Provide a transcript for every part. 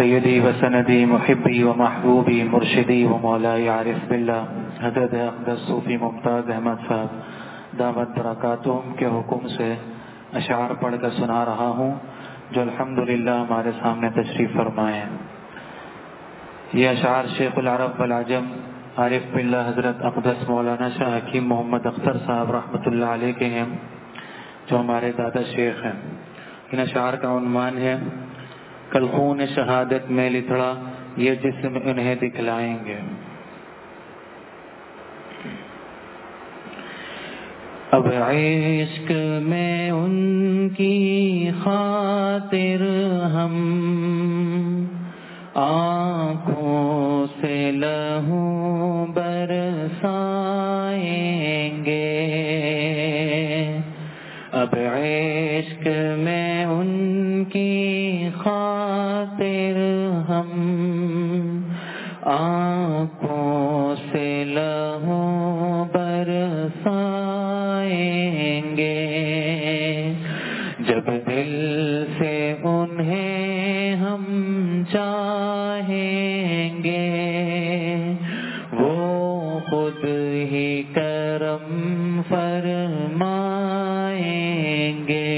سیدی و سندی محبی و محبوبی مرشدی و مولائی عارف باللہ حضرت اقدس صوفی ممتاز احمد صاحب دامت برکاتہم کے حکم سے اشعار پڑھ کر سنا رہا ہوں جو الحمدللہ ہمارے سامنے تشریف فرمائے ہیں۔ یہ اشعار شیخ العرب والعجم عارف باللہ حضرت اقدس مولانا شاہ حکیم محمد اختر صاحب رحمۃ اللہ علیہ کے ہیں، جو ہمارے دادا شیخ ہیں۔ ان اشعار کا عنوان ہے کل خون شہادت میں لتڑا یہ جسم انہیں دکھلائیں گے۔ اب عشق میں ان کی خاطر ہم آنکھوں سے لہو برسائیں گے۔ اب عشق میں ان کی خاطر ہم آنکھوں سے لہو برسائیں گے۔ جب دل سے انہیں ہم چاہیں گے وہ خود ہی کرم فرمائیں گے۔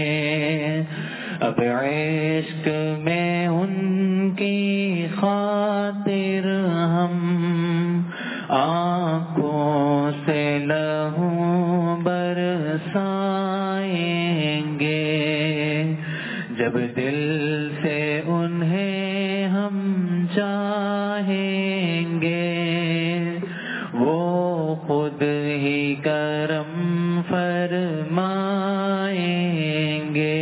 اب عشق میں ان کی خاطر ہم آنکھوں سے لہو برسائیں گے۔ جب دل سے انہیں ہم چاہیں گے وہ خود ہی کرم فرمائیں گے۔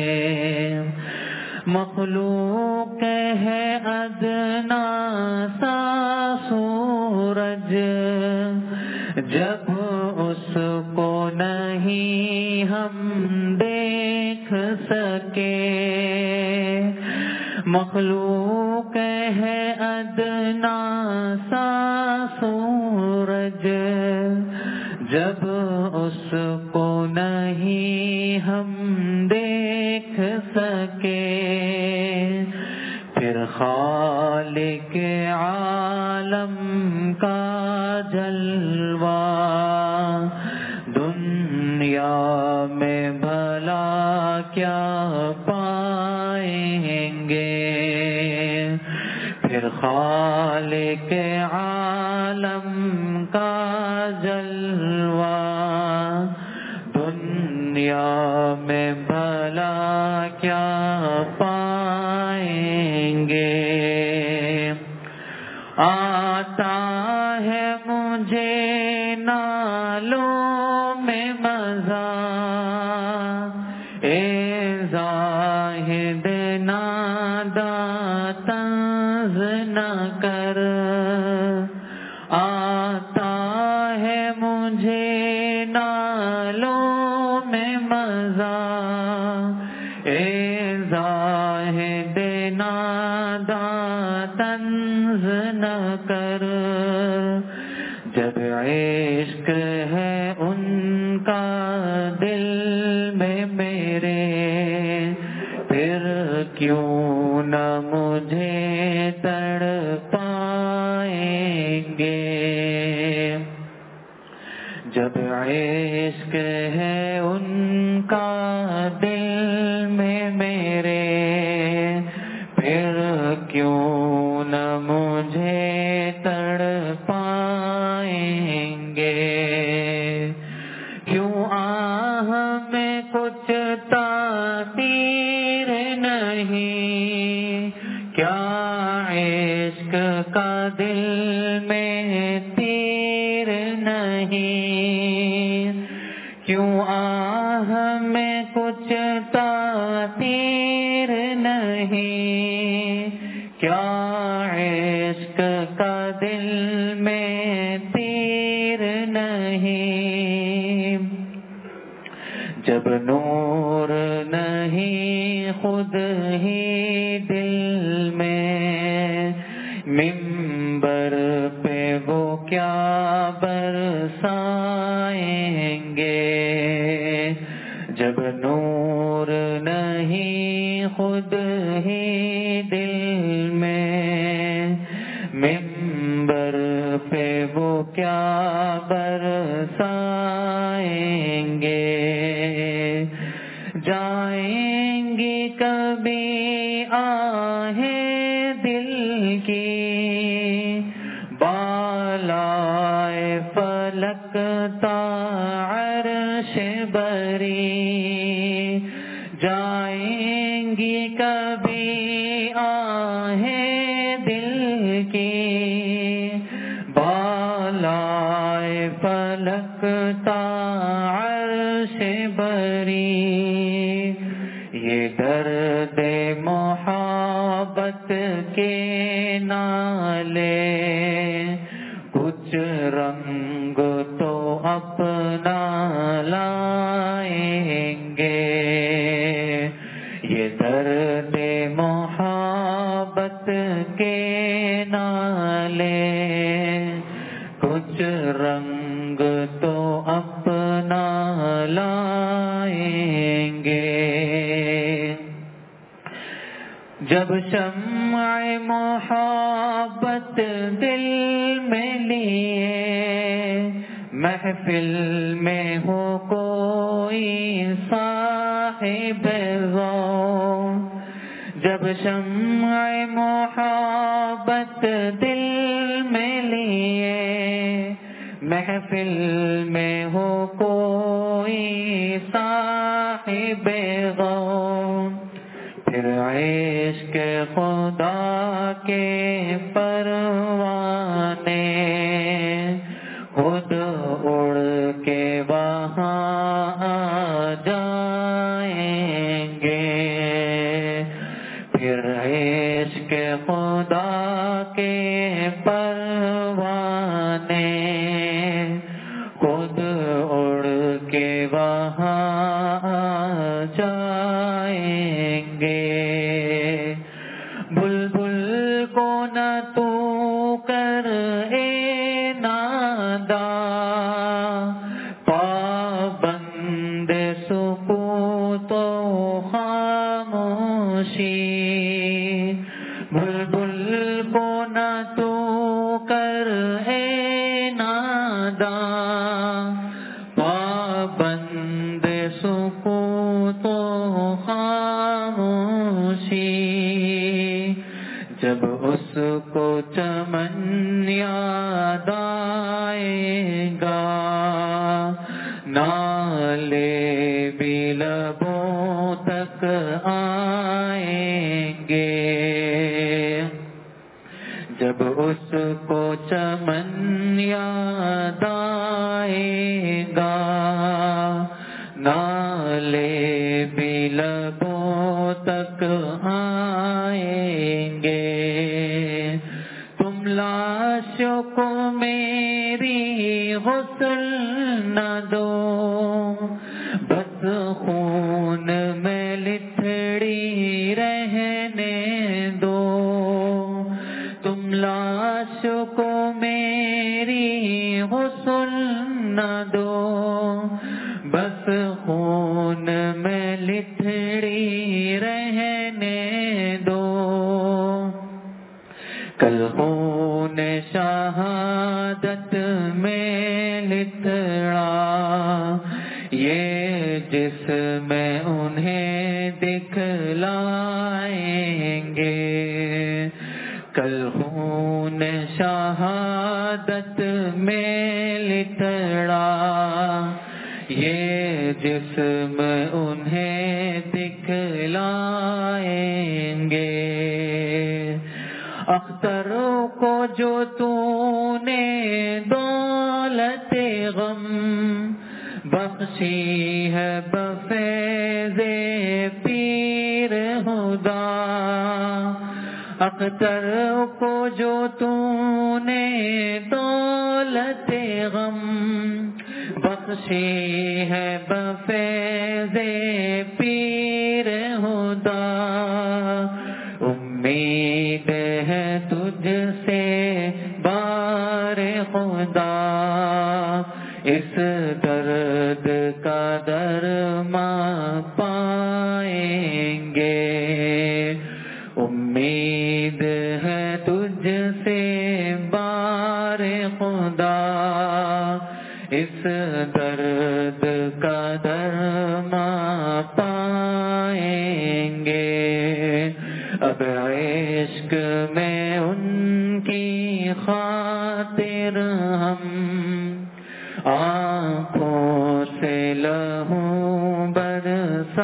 مخلوق ہے ادنا سا سورج جب اس کو نہیں ہم دیکھ سکے۔ مخلوق ہے ادنا سا سورج جب اس کو نہیں ہم دیکھ سکے۔ پھر خالق عالم کا جلوہ دنیا میں بھلا کیا پائیں گے۔ پھر خالق عالم کا جلوہ دنیا میں بھلا کیا پائیں گے۔ آتا ہے مجھے نالوں میں مزہ اے زاہد نادا طنز نہ کر۔ آتا ہے مجھے نالوں میں مزہ اے زاہد نادا طنز نہ کر۔ جب عشق ہے ان کا دل میں میرے پھر کیوں نہ مجھے تڑپائیں گے۔ جب عشق ہے ان کا دل میں میرے پھر کیوں نہ مجھے تڑپائیں گے۔ کیوں آہ میں کچھ تاثیر نہیں، کیا عشق کا دل میں تیر نہیں۔ کیوں آہ میں کچھ تاثیر نہیں، کیا عشق کا دل میں تیر نہیں۔ جب نور نہیں خود ہی دل میں منبر پہ وہ کیا برسائیں گے۔ جب نور نہیں خود ہی دل آہیں دل کی بالائے فلک تا عرش بری جائیں گی کبھی آہیں دل کی بالائے فلک تا عرش بری یہ درد محبت کے نالے کچھ رنگ تو اپنا لائیں گے یہ درد محبت کے نالے کچھ رنگ تو اپنا لائیں گے جب شمع محبت دل میں لیے محفل میں ہو کوئی صاحب ذوق جب شمع محبت دل میں لیے محفل میں ہو کوئی صاحب ذوق پھر عشق خدا کے پروانے خود اڑ کے وہاں آ جائیں گے پھر عشق خدا کے پروانے خود اڑ کے وہاں آ جائیں گے بلبل کو نہ تو کر اے نادا پابند سکوت و خاموشی بلبل کو نہ تو کر اے نادا پابند سکوت و خاموشی جب اس کو چمن یاد آئے گا نالے بھی لبوں تک آئیں گے جب اس کو چمن یاد آئے گا نالے بھی لبوں تک آئیں گے تم لاشوں کو میری غسل نہ دو بس خون میں لتھڑی رہنے دو تم لاشوں کو میری غسل نہ دو بس خون میں لتھڑی رہنے دو کل خون شہادت میں لتھڑا یہ جسم انہیں دکھلائیں گے کل خون شہادت میں لتھڑا یہ جسم انہیں دکھلائیں گے اختر کو جو تو نے دولت غم بخشی ہے بفیض پیر خدا اختر کو جو تو نے دولت غم بخشی ہے بفیض پیر خدا امید ہے تجھ سے بار خدا اس درد کا درمان پائیں گے امید ہے تجھ سے بار خدا اس درد کا درمان پائیں گے جب عشق میں ان کی خاطر ہم آنکھوں سے لہو برسائیں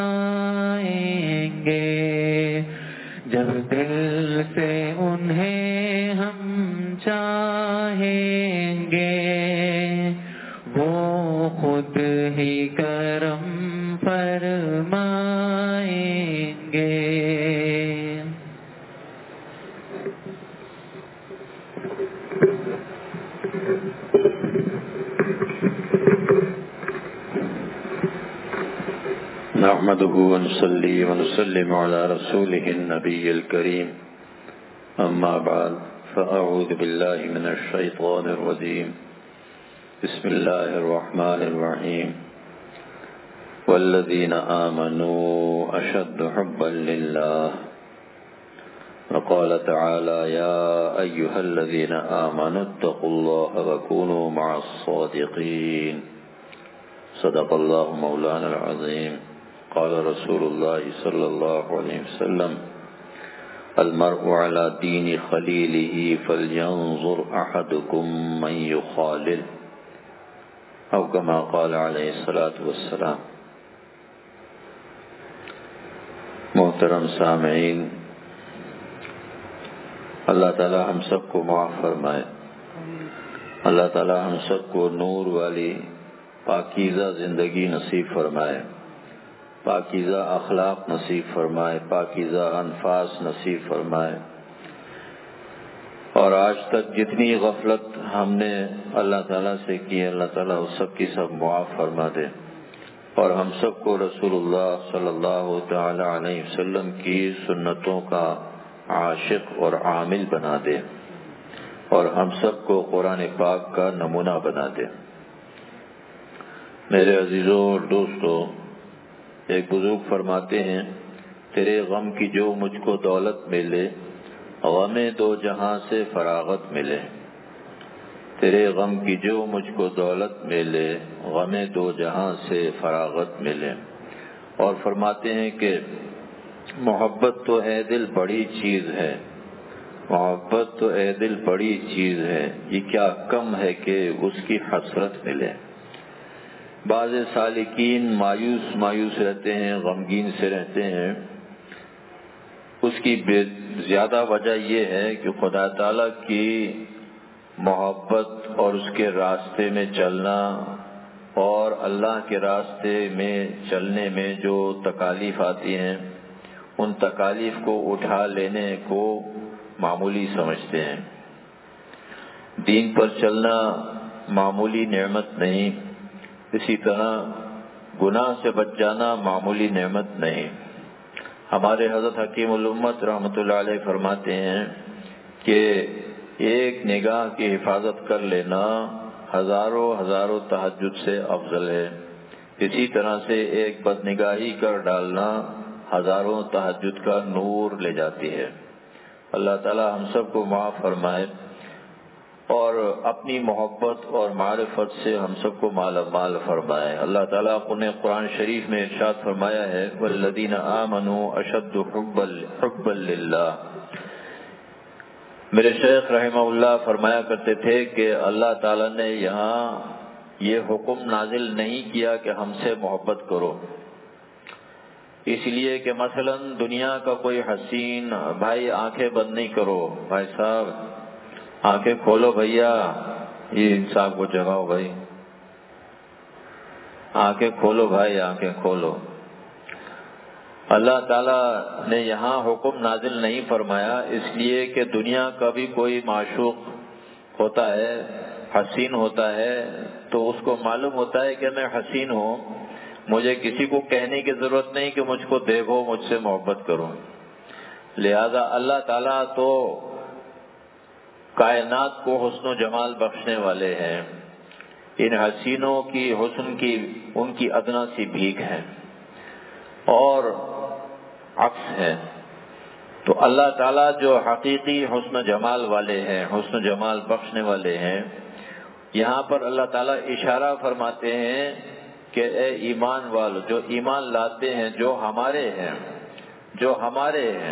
گے، جب دل سے انہیں ہم چاہیں گے، وہ خود ہی کرم فرمائیں گے۔ نحمده ونصلي ونسلم على رسوله النبي الكريم، أما بعد، فأعوذ بالله من الشيطان الرجيم، بسم الله الرحمن الرحيم، والذين آمنوا أشد حبا لله، وقال تعالى يا أيها الذين آمنوا اتقوا الله وكونوا مع الصادقين، صدق الله مولانا العظيم، قال رسول الله صلى الله عليه وسلم المرء على دين خليله فلينظر أحدكم من يخالل، أو كما قال عليه الصلاة والسلام۔ محترم سامعین، اللہ تعالی ہم سب کو معاف فرمائے، اللہ تعالی ہم سب کو نور والی پاکیزہ زندگی نصیب فرمائے، پاکیزہ اخلاق نصیب فرمائے، پاکیزہ انفاس نصیب فرمائے، اور آج تک جتنی غفلت ہم نے اللہ تعالیٰ سے کی، اللہ تعالیٰ اس سب کی سب معاف فرما دے، اور ہم سب کو رسول اللہ صلی اللہ تعالی علیہ وسلم کی سنتوں کا عاشق اور عامل بنا دے، اور ہم سب کو قرآن پاک کا نمونہ بنا دے۔ میرے عزیزوں اور دوستوں، ایک بزرگ فرماتے ہیں تیرے غم کی جو مجھ کو دولت ملے، غم دو جہاں سے فراغت ملے، تیرے غم کی جو مجھ کو دولت ملے، غم دو جہاں سے فراغت ملے۔ اور فرماتے ہیں کہ محبت تو اے دل بڑی چیز ہے، محبت تو اے دل بڑی چیز ہے، یہ کیا کم ہے کہ اس کی حسرت ملے۔ بعض سالکین مایوس رہتے ہیں، غمگین سے رہتے ہیں، اس کی زیادہ وجہ یہ ہے کہ خدا تعالیٰ کی محبت اور اس کے راستے میں چلنا اور اللہ کے راستے میں چلنے میں جو تکالیف آتی ہیں، ان تکالیف کو اٹھا لینے کو معمولی سمجھتے ہیں۔ دین پر چلنا معمولی نعمت نہیں، اسی طرح گناہ سے بچ جانا معمولی نعمت نہیں۔ ہمارے حضرت حکیم الامت رحمۃ اللہ علیہ فرماتے ہیں کہ ایک نگاہ کی حفاظت کر لینا ہزاروں تہجد سے افضل ہے، اسی طرح سے ایک بد نگاہی کر ڈالنا ہزاروں تہجد کا نور لے جاتی ہے۔ اللہ تعالی ہم سب کو معاف فرمائے اور اپنی محبت اور معرفت سے ہم سب کو مالا مال فرمائے۔ اللہ تعالیٰ نے قرآن شریف میں ارشاد فرمایا ہے والذین آمنوا اشد حبا للہ۔ میرے شیخ رحمہ اللہ فرمایا کرتے تھے کہ اللہ تعالیٰ نے یہاں یہ حکم نازل نہیں کیا کہ ہم سے محبت کرو، اس لیے کہ مثلا دنیا کا کوئی حسین بھائی آنکھیں بند نہیں کرو، بھائی صاحب آنکھیں کھولو بھیا، یہ انصاف کو جگاؤ بھائی، آنکھیں کھولو بھائی، آنکھیں کھولو۔ اللہ تعالیٰ نے یہاں حکم نازل نہیں فرمایا اس لیے کہ دنیا کا بھی کوئی معشوق ہوتا ہے، حسین ہوتا ہے، تو اس کو معلوم ہوتا ہے کہ میں حسین ہوں، مجھے کسی کو کہنے کی ضرورت نہیں کہ مجھ کو دیکھو، مجھ سے محبت کرو۔ لہذا اللہ تعالیٰ تو کائنات کو حسن و جمال بخشنے والے ہیں، ان حسینوں کی حسن کی ان کی ادنا سی بھیک ہے اور عکس ہے۔ تو اللہ تعالیٰ جو حقیقی حسن جمال والے ہیں، حسن جمال بخشنے والے ہیں، یہاں پر اللہ تعالیٰ اشارہ فرماتے ہیں کہ اے ایمان والو، جو ایمان لاتے ہیں، جو ہمارے ہیں،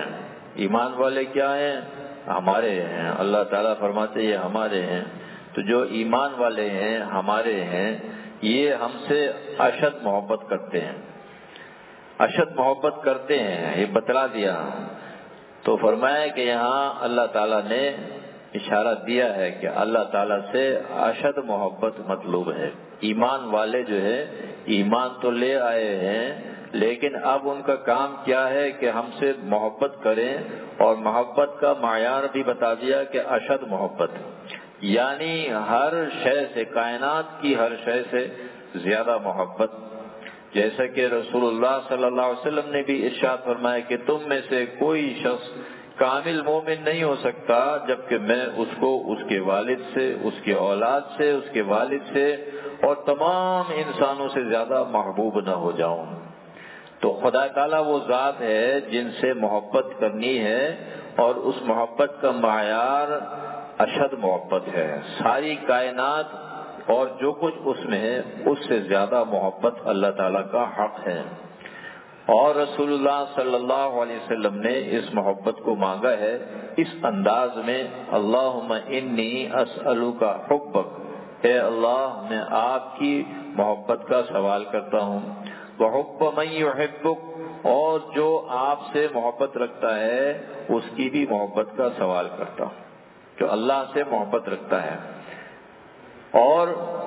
ایمان والے کیا ہیں؟ ہمارے ہیں. اللہ تعالیٰ فرماتے یہ ہمارے ہیں. تو جو ایمان والے ہیں ہمارے ہیں یہ ہم سے اشد محبت کرتے ہیں، اشد محبت کرتے ہیں، یہ بتلا دیا. تو فرمایا کہ یہاں اللہ تعالیٰ نے اشارہ دیا ہے کہ اللہ تعالیٰ سے اشد محبت مطلوب ہے. ایمان والے جو ہے ایمان تو لے آئے ہیں لیکن اب ان کا کام کیا ہے کہ ہم سے محبت کریں، اور محبت کا معیار بھی بتا دیا کہ اشد محبت، یعنی ہر شے سے، کائنات کی ہر شے سے زیادہ محبت. جیسا کہ رسول اللہ صلی اللہ علیہ وسلم نے بھی ارشاد فرمایا کہ تم میں سے کوئی شخص کامل مومن نہیں ہو سکتا جبکہ میں اس کو اس کے والد سے، اس کے اولاد سے، اس کے والد سے اور تمام انسانوں سے زیادہ محبوب نہ ہو جاؤں. تو خدا تعالیٰ وہ ذات ہے جن سے محبت کرنی ہے، اور اس محبت کا معیار اشد محبت ہے. ساری کائنات اور جو کچھ اس میں ہے اس سے زیادہ محبت اللہ تعالیٰ کا حق ہے. اور رسول اللہ صلی اللہ علیہ وسلم نے اس محبت کو مانگا ہے اس انداز میں، اللہم انی اسألک حبک، اے اللہ میں آپ کی محبت کا سوال کرتا ہوں، وحب من یحبک، اور جو آپ سے محبت رکھتا ہے اس کی بھی محبت کا سوال کرتا ہوں، جو اللہ سے محبت رکھتا ہے. اور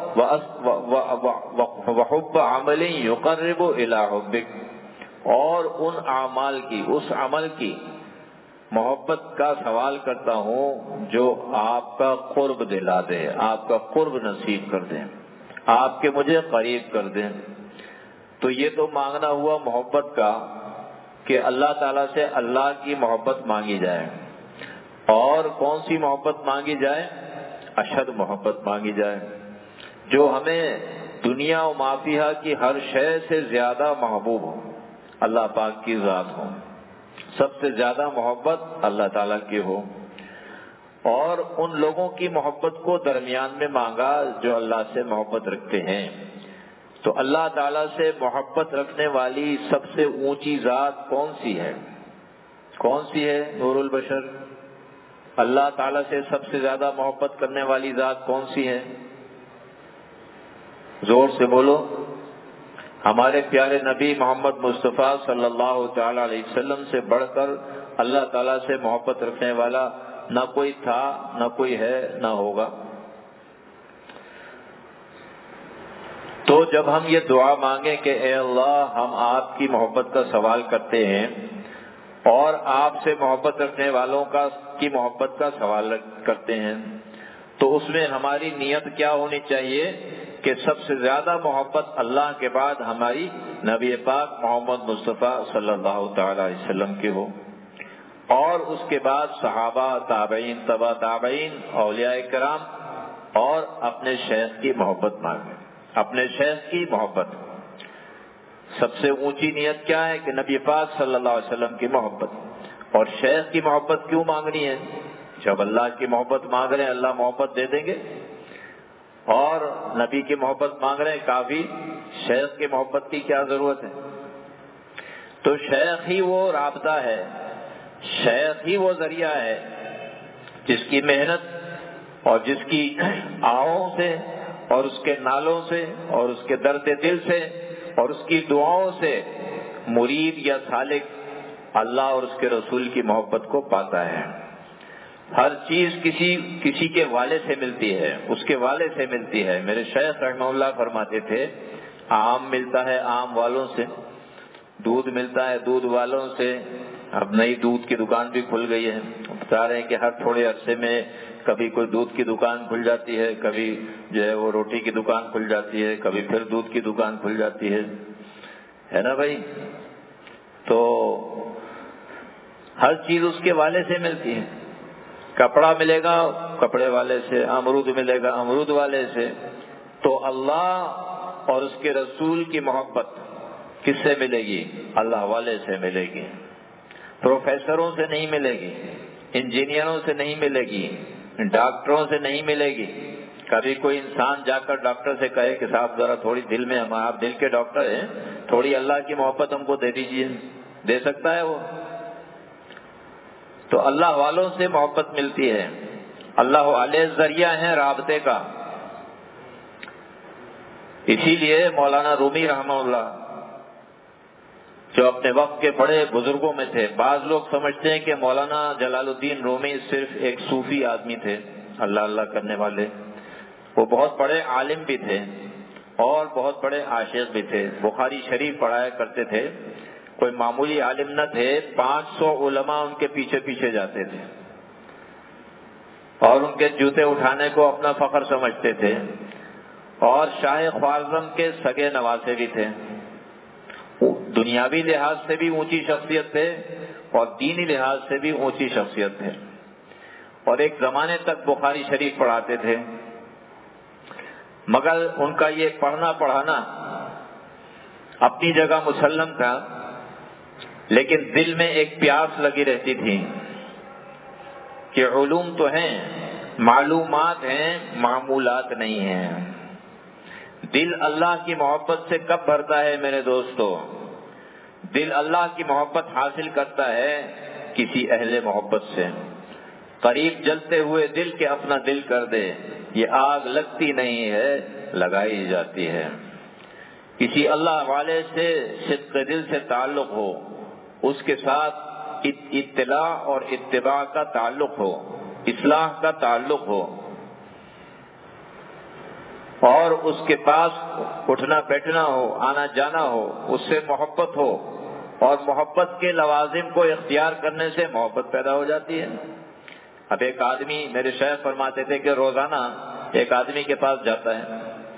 وحب عمل یقرب الی حبک، اور ان اعمال کی، اس عمل کی محبت کا سوال کرتا ہوں جو آپ کا قرب دلا دے، آپ کا قرب نصیب کر دیں، آپ کے مجھے قریب کر دیں. تو یہ تو مانگنا ہوا محبت کا کہ اللہ تعالیٰ سے اللہ کی محبت مانگی جائے. اور کون سی محبت مانگی جائے؟ اشد محبت مانگی جائے، جو ہمیں دنیا و ما فیہا کی ہر شے سے زیادہ محبوب ہو، اللہ پاک کی ذات ہو، سب سے زیادہ محبت اللہ تعالیٰ کی ہو. اور ان لوگوں کی محبت کو درمیان میں مانگا جو اللہ سے محبت رکھتے ہیں. تو اللہ تعالیٰ سے محبت رکھنے والی سب سے اونچی ذات کون سی ہے؟ کون سی ہے نور البشر؟ اللہ تعالیٰ سے سب سے زیادہ محبت کرنے والی ذات کون سی ہے؟ زور سے بولو. ہمارے پیارے نبی محمد مصطفیٰ صلی اللہ تعالی علیہ وسلم سے بڑھ کر اللہ تعالیٰ سے محبت رکھنے والا نہ کوئی تھا، نہ کوئی ہے، نہ ہوگا. تو جب ہم یہ دعا مانگیں کہ اے اللہ ہم آپ کی محبت کا سوال کرتے ہیں اور آپ سے محبت رکھنے والوں کی محبت کا سوال کرتے ہیں، تو اس میں ہماری نیت کیا ہونی چاہیے کہ سب سے زیادہ محبت اللہ کے بعد ہماری نبی پاک محمد مصطفیٰ صلی اللہ تعالی علیہ وسلم کی ہو، اور اس کے بعد صحابہ، تابعین، تبع تابعین، اولیاء کرام، اور اپنے شیخ کی محبت مانگیں، اپنے شیخ کی محبت. سب سے اونچی نیت کیا ہے کہ نبی پاک صلی اللہ علیہ وسلم کی محبت. اور شیخ کی محبت کیوں مانگنی ہے؟ جب اللہ کی محبت مانگ رہے ہیں اللہ محبت دے دیں گے، اور نبی کی محبت مانگ رہے ہیں کافی، شیخ کی محبت کی کیا ضرورت ہے؟ تو شیخ ہی وہ رابطہ ہے، شیخ ہی وہ ذریعہ ہے جس کی محنت اور جس کی آہوں سے اور اس کے نالوں سے اور اس کے درد دل سے اور اس کی دعاؤں سے مرید یا سالک اللہ اور اس کے رسول کی محبت کو پاتا ہے. ہر چیز کسی کے والے سے ملتی ہے، اس کے والے سے ملتی ہے. میرے شیخ رحمہ اللہ فرماتے تھے آم ملتا ہے آم والوں سے، دودھ ملتا ہے دودھ والوں سے. اب نئی دودھ کی دکان بھی کھل گئی ہے، بتا رہے ہیں کہ ہر تھوڑے عرصے میں کبھی کوئی دودھ کی دکان کھل جاتی ہے، کبھی جو ہے وہ روٹی کی دکان کھل جاتی ہے، کبھی پھر دودھ کی دکان کھل جاتی ہے نا بھائی. تو ہر چیز اس کے والے سے ملتی ہے. کپڑا ملے گا کپڑے والے سے، امرود ملے گا امرود والے سے. تو اللہ اور اس کے رسول کی محبت کس سے ملے گی؟ اللہ والے سے ملے گی. پروفیسروں سے نہیں ملے گی، انجینئروں سے نہیں ملے گی، ڈاکٹروں سے نہیں ملے گی. کبھی کوئی انسان جا کر ڈاکٹر سے کہے کہ صاحب ذرا تھوڑی دل میں، آپ دل کے ڈاکٹر ہیں، تھوڑی اللہ کی محبت ہم کو دے دیجیے، دے سکتا ہے وہ؟ تو اللہ والوں سے محبت ملتی ہے. اللہ والے ذریعہ ہیں رابطے کا. اسی لیے مولانا رومی رحمہ اللہ جو اپنے وقت کے بڑے بزرگوں میں تھے، بعض لوگ سمجھتے ہیں کہ مولانا جلال الدین رومی صرف ایک صوفی آدمی تھے، اللہ اللہ کرنے والے. وہ بہت بڑے عالم بھی تھے اور بہت بڑے عاشق بھی تھے. بخاری شریف پڑھایا کرتے تھے. کوئی معمولی عالم نہ تھے، 500 علماء ان کے پیچھے پیچھے جاتے تھے اور ان کے جوتے اٹھانے کو اپنا فخر سمجھتے تھے. اور شاہ خوارزم کے سگے نواسے بھی تھے. دنیاوی لحاظ سے بھی اونچی شخصیت تھے اور دینی لحاظ سے بھی اونچی شخصیت تھے. اور ایک زمانے تک بخاری شریف پڑھاتے تھے. مگر ان کا یہ پڑھنا پڑھانا اپنی جگہ مسلم تھا، لیکن دل میں ایک پیاس لگی رہتی تھی کہ علوم تو ہیں، معلومات ہیں، معمولات نہیں ہیں. دل اللہ کی محبت سے کب بھرتا ہے میرے دوستو؟ دل اللہ کی محبت حاصل کرتا ہے کسی اہل محبت سے. قریب جلتے ہوئے دل کے اپنا دل کر دے، یہ آگ لگتی نہیں ہے، لگائی جاتی ہے. کسی اللہ والے سے صدق دل سے تعلق ہو، اس کے ساتھ اطلاع اور اتباع کا تعلق ہو، اصلاح کا تعلق ہو، اور اس کے پاس اٹھنا بیٹھنا ہو، آنا جانا ہو، اس سے محبت ہو، اور محبت کے لوازم کو اختیار کرنے سے محبت پیدا ہو جاتی ہے. اب ایک آدمی، میرے شیخ فرماتے تھے کہ روزانہ ایک آدمی کے پاس جاتا ہے،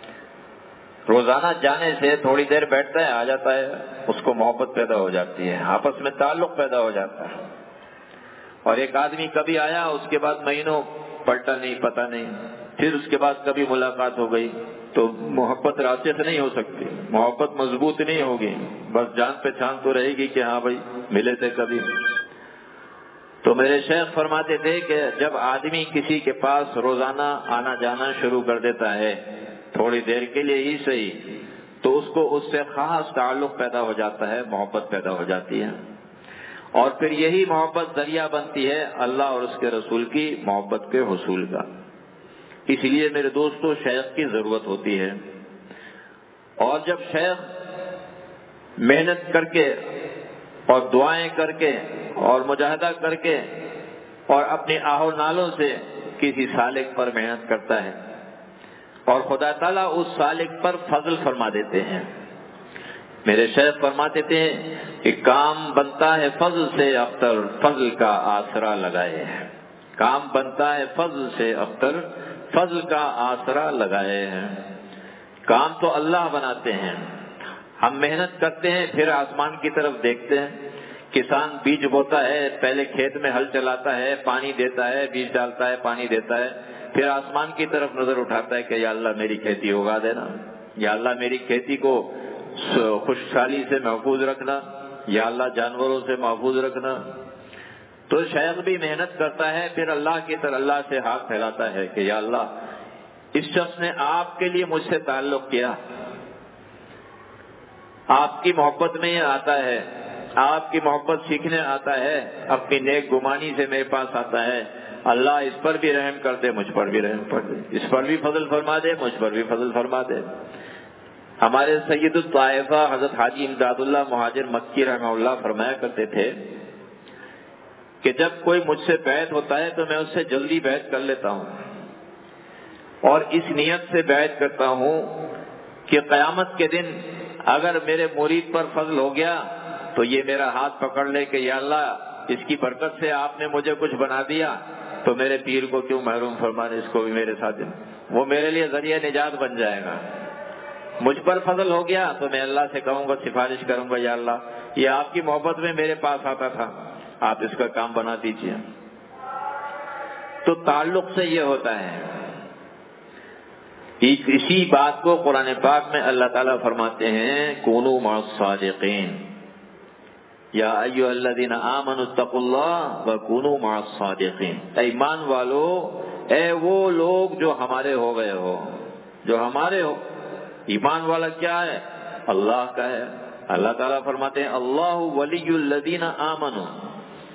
روزانہ جانے سے تھوڑی دیر بیٹھتا ہے، آ جاتا ہے، اس کو محبت پیدا ہو جاتی ہے، آپس میں تعلق پیدا ہو جاتا ہے. اور ایک آدمی کبھی آیا، اس کے بعد مہینوں پلٹا نہیں، پتہ نہیں، پھر اس کے بعد کبھی ملاقات ہو گئی، تو محبت راسخ نہیں ہو سکتی، محبت مضبوط نہیں ہوگی، بس جان پہچان تو رہے گی کہ ہاں بھائی ملے تھے کبھی. تو میرے شیخ فرماتے تھے کہ جب آدمی کسی کے پاس روزانہ آنا جانا شروع کر دیتا ہے، تھوڑی دیر کے لیے ہی صحیح، تو اس کو اس سے خاص تعلق پیدا ہو جاتا ہے، محبت پیدا ہو جاتی ہے. اور پھر یہی محبت ذریعہ بنتی ہے اللہ اور اس کے رسول کی محبت کے حصول کا. اس لیے میرے دوستو شیخ کی ضرورت ہوتی ہے. اور جب شیخ محنت کر کے اور دعائیں کر کے اور مجاہدہ کر کے اور اپنی آہو نالوں سے کسی سالک پر محنت کرتا ہے، اور خدا تعالیٰ اس سالک پر فضل فرما دیتے ہیں. میرے شیخ فرماتے تھے کہ کام بنتا ہے فضل سے اختر، فضل کا آسرا لگائے. کام بنتا ہے فضل سے اختر، فضل کا آسرا لگائے ہیں. کام تو اللہ بناتے ہیں، ہم محنت کرتے ہیں، پھر آسمان کی طرف دیکھتے ہیں. کسان بیج بوتا ہے، پہلے کھیت میں ہل چلاتا ہے، پانی دیتا ہے، بیج ڈالتا ہے، پانی دیتا ہے، پھر آسمان کی طرف نظر اٹھاتا ہے کہ یا اللہ میری کھیتی اگا دینا، یا اللہ میری کھیتی کو خوشحالی سے محفوظ رکھنا، یا اللہ جانوروں سے محفوظ رکھنا. تو شیخ بھی محنت کرتا ہے، پھر اللہ کی طرف اللہ سے ہاتھ پھیلاتا ہے کہ یا اللہ اس شخص نے آپ کے لیے مجھ سے تعلق کیا، آپ کی محبت میں یہ آتا ہے، آپ کی محبت سیکھنے آتا ہے، اپنی نیک گمانی سے میرے پاس آتا ہے، اللہ اس پر بھی رحم کر دے، مجھ پر بھی رحم کر دے، اس پر بھی فضل فرما دے، مجھ پر بھی فضل فرما دے. ہمارے سید الطائفہ حضرت حاجی امداد اللہ مہاجر مکی رحمہ اللہ فرمایا کرتے تھے کہ جب کوئی مجھ سے بیعت ہوتا ہے تو میں اس سے جلدی بیعت کر لیتا ہوں، اور اس نیت سے بیعت کرتا ہوں کہ قیامت کے دن اگر میرے مرید پر فضل ہو گیا تو یہ میرا ہاتھ پکڑ لے کہ یا اللہ اس کی برکت سے آپ نے مجھے کچھ بنا دیا، تو میرے پیر کو کیوں محروم فرمانے، اس کو بھی میرے ساتھ، وہ میرے لیے ذریعہ نجات بن جائے گا. مجھ پر فضل ہو گیا تو میں اللہ سے کہوں گا، سفارش کروں گا، یا اللہ یہ آپ کی محبت میں میرے پاس آتا تھا، آپ اس کا کام بنا دیجیے. تو تعلق سے یہ ہوتا ہے. اسی بات کو قرآن پاک میں اللہ تعالیٰ فرماتے ہیں کونوا مع الصادقین، یا ایھا الذین آمنوا اتقوا اللہ وکونوا مع الصادقین. ایمان والو، اے وہ لوگ جو ہمارے ہو گئے ہو، جو ہمارے ہو. ایمان والا کیا ہے؟ اللہ کا ہے. اللہ تعالیٰ فرماتے ہیں اللہ ولی الذین آمنوا،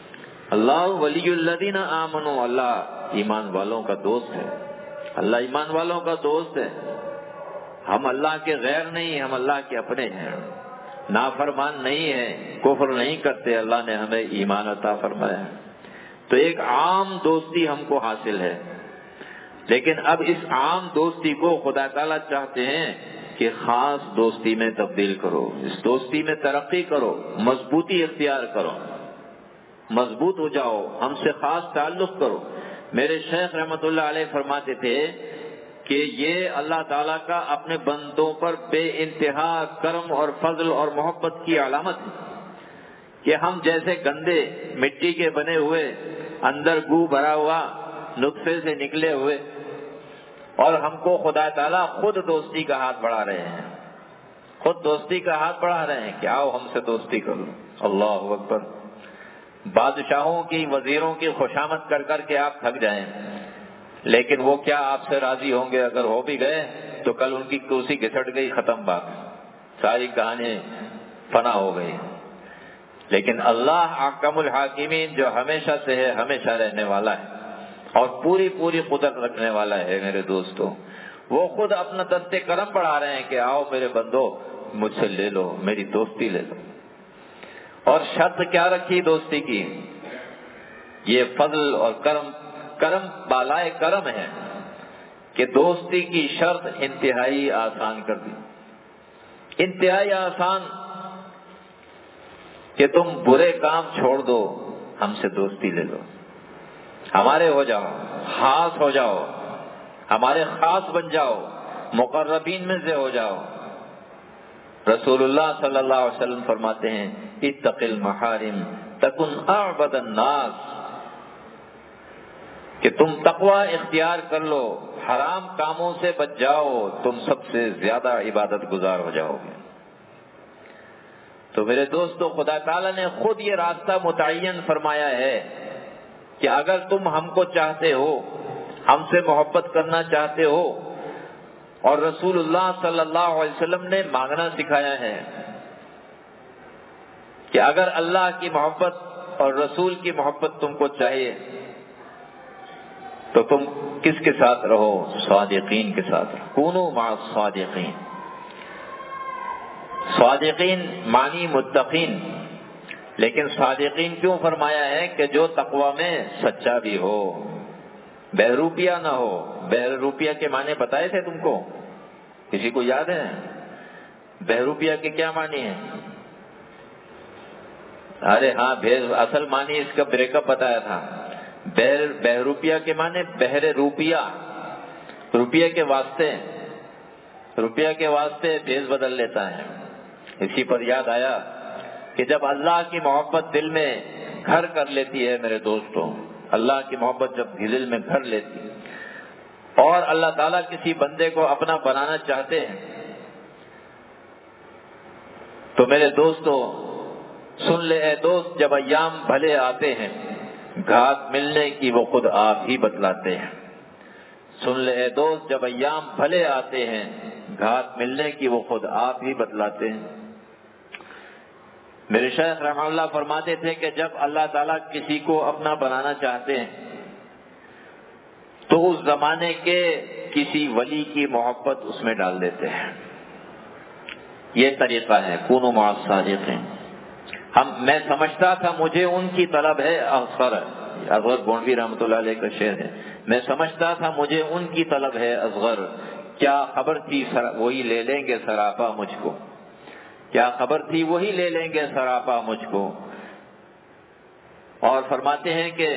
اللہ ولی الذین آمنوا، اللہ ایمان والوں کا دوست ہے، اللہ ایمان والوں کا دوست ہے۔ ہم اللہ کے غیر نہیں، ہم اللہ کے اپنے ہیں، نافرمان نہیں ہیں، کفر نہیں کرتے، اللہ نے ہمیں ایمان عطا فرمایا ہے۔ تو ایک عام دوستی ہم کو حاصل ہے، لیکن اب اس عام دوستی کو خدا تعالیٰ چاہتے ہیں کہ خاص دوستی میں تبدیل کرو، اس دوستی میں ترقی کرو، مضبوطی اختیار کرو، مضبوط ہو جاؤ، ہم سے خاص تعلق کرو۔ میرے شیخ رحمت اللہ علیہ فرماتے تھے کہ یہ اللہ تعالیٰ کا اپنے بندوں پر بے انتہا کرم اور فضل اور محبت کی علامت ہے کہ ہم جیسے گندے مٹی کے بنے ہوئے، اندر گو بھرا ہوا، نطفے سے نکلے ہوئے، اور ہم کو خدا تعالیٰ خود دوستی کا ہاتھ بڑھا رہے ہیں، خود دوستی کا ہاتھ بڑھا رہے ہیں کہ آؤ ہم سے دوستی کرو۔ اللہ اکبر۔ بادشاہوں کی، وزیروں کی خوشامد کر کر کے آپ تھک جائیں، لیکن وہ کیا آپ سے راضی ہوں گے؟ اگر ہو بھی گئے تو کل ان کی کرسی گھسٹ گئی، ختم بات، ساری کہانی فنا ہو گئی۔ لیکن اللہ احکم الحاکمین جو ہمیشہ سے ہے، ہمیشہ رہنے والا ہے اور پوری پوری قدرت رکھنے والا ہے میرے دوستو، وہ خود اپنا دست کرم بڑھا رہے ہیں کہ آؤ میرے بندو مجھ سے لے لو، میری دوستی لے لو۔ اور شرط کیا رکھی دوستی کی؟ یہ فضل اور کرم بالائے کرم ہے کہ دوستی کی شرط انتہائی آسان کر دی، انتہائی آسان، کہ تم برے کام چھوڑ دو، ہم سے دوستی لے لو، ہمارے ہو جاؤ، خاص ہو جاؤ، ہمارے خاص بن جاؤ، مقربین میں سے ہو جاؤ۔ رسول اللہ صلی اللہ علیہ وسلم فرماتے ہیں اتق المحارم تکن اعبد الناس، کہ تم تقوی اختیار کر لو، حرام کاموں سے بچ جاؤ، تم سب سے زیادہ عبادت گزار ہو جاؤ گے۔ تو میرے دوستو، خدا تعالیٰ نے خود یہ راستہ متعین فرمایا ہے کہ اگر تم ہم کو چاہتے ہو، ہم سے محبت کرنا چاہتے ہو، اور رسول اللہ صلی اللہ علیہ وسلم نے مانگنا سکھایا ہے کہ اگر اللہ کی محبت اور رسول کی محبت تم کو چاہیے تو تم کس کے ساتھ رہو؟ صادقین کے ساتھ رہو، کونوا مع الصادقین۔ صادقین معنی متقین، لیکن صادقین کیوں فرمایا ہے؟ کہ جو تقوی میں سچا بھی ہو، بہروپیہ نہ ہو۔ بہروپیہ کے معنی بتائے تھے تم کو؟ کسی کو یاد ہے بہروپیہ کے کیا معنی ہیں؟ ارے ہاں، اصل معنی اس کا بریک اپ بتایا تھا۔ بہروپیہ کے معنی بہر روپیہ، روپیہ کے واسطے، روپیہ کے واسطے بھیز بدل لیتا ہے۔ اسی پر یاد آیا کہ جب اللہ کی محبت دل میں گھر کر لیتی ہے میرے دوستوں، اللہ کی محبت جب دل میں گھر لیتی ہے اور اللہ تعالیٰ کسی بندے کو اپنا بنانا چاہتے ہیں، تو میرے دوستوں سن لے اے دوست، جب ایام بھلے آتے ہیں گھات ملنے کی وہ خود آپ ہی بتلاتے ہیں۔ سن لے اے دوست، جب ایام بھلے آتے ہیں گھات ملنے کی وہ خود آپ ہی بتلاتے ہیں۔ میرے شیخ رحمہ اللہ فرماتے تھے کہ جب اللہ تعالیٰ کسی کو اپنا بنانا چاہتے ہیں تو اس زمانے کے کسی ولی کی محبت اس میں ڈال دیتے ہیں۔ یہ طریقہ ہے کونوا مع الصادقین۔ میں سمجھتا تھا مجھے ان کی طلب ہے، اصغر گونڈوی رحمۃ اللہ علیہ کا شعر ہے، میں سمجھتا تھا مجھے ان کی طلب ہے اصغر، کیا خبر تھی وہی لے لیں گے سراپا مجھ کو، کیا خبر تھی وہی لے لیں گے سراپا مجھ کو۔ اور فرماتے ہیں کہ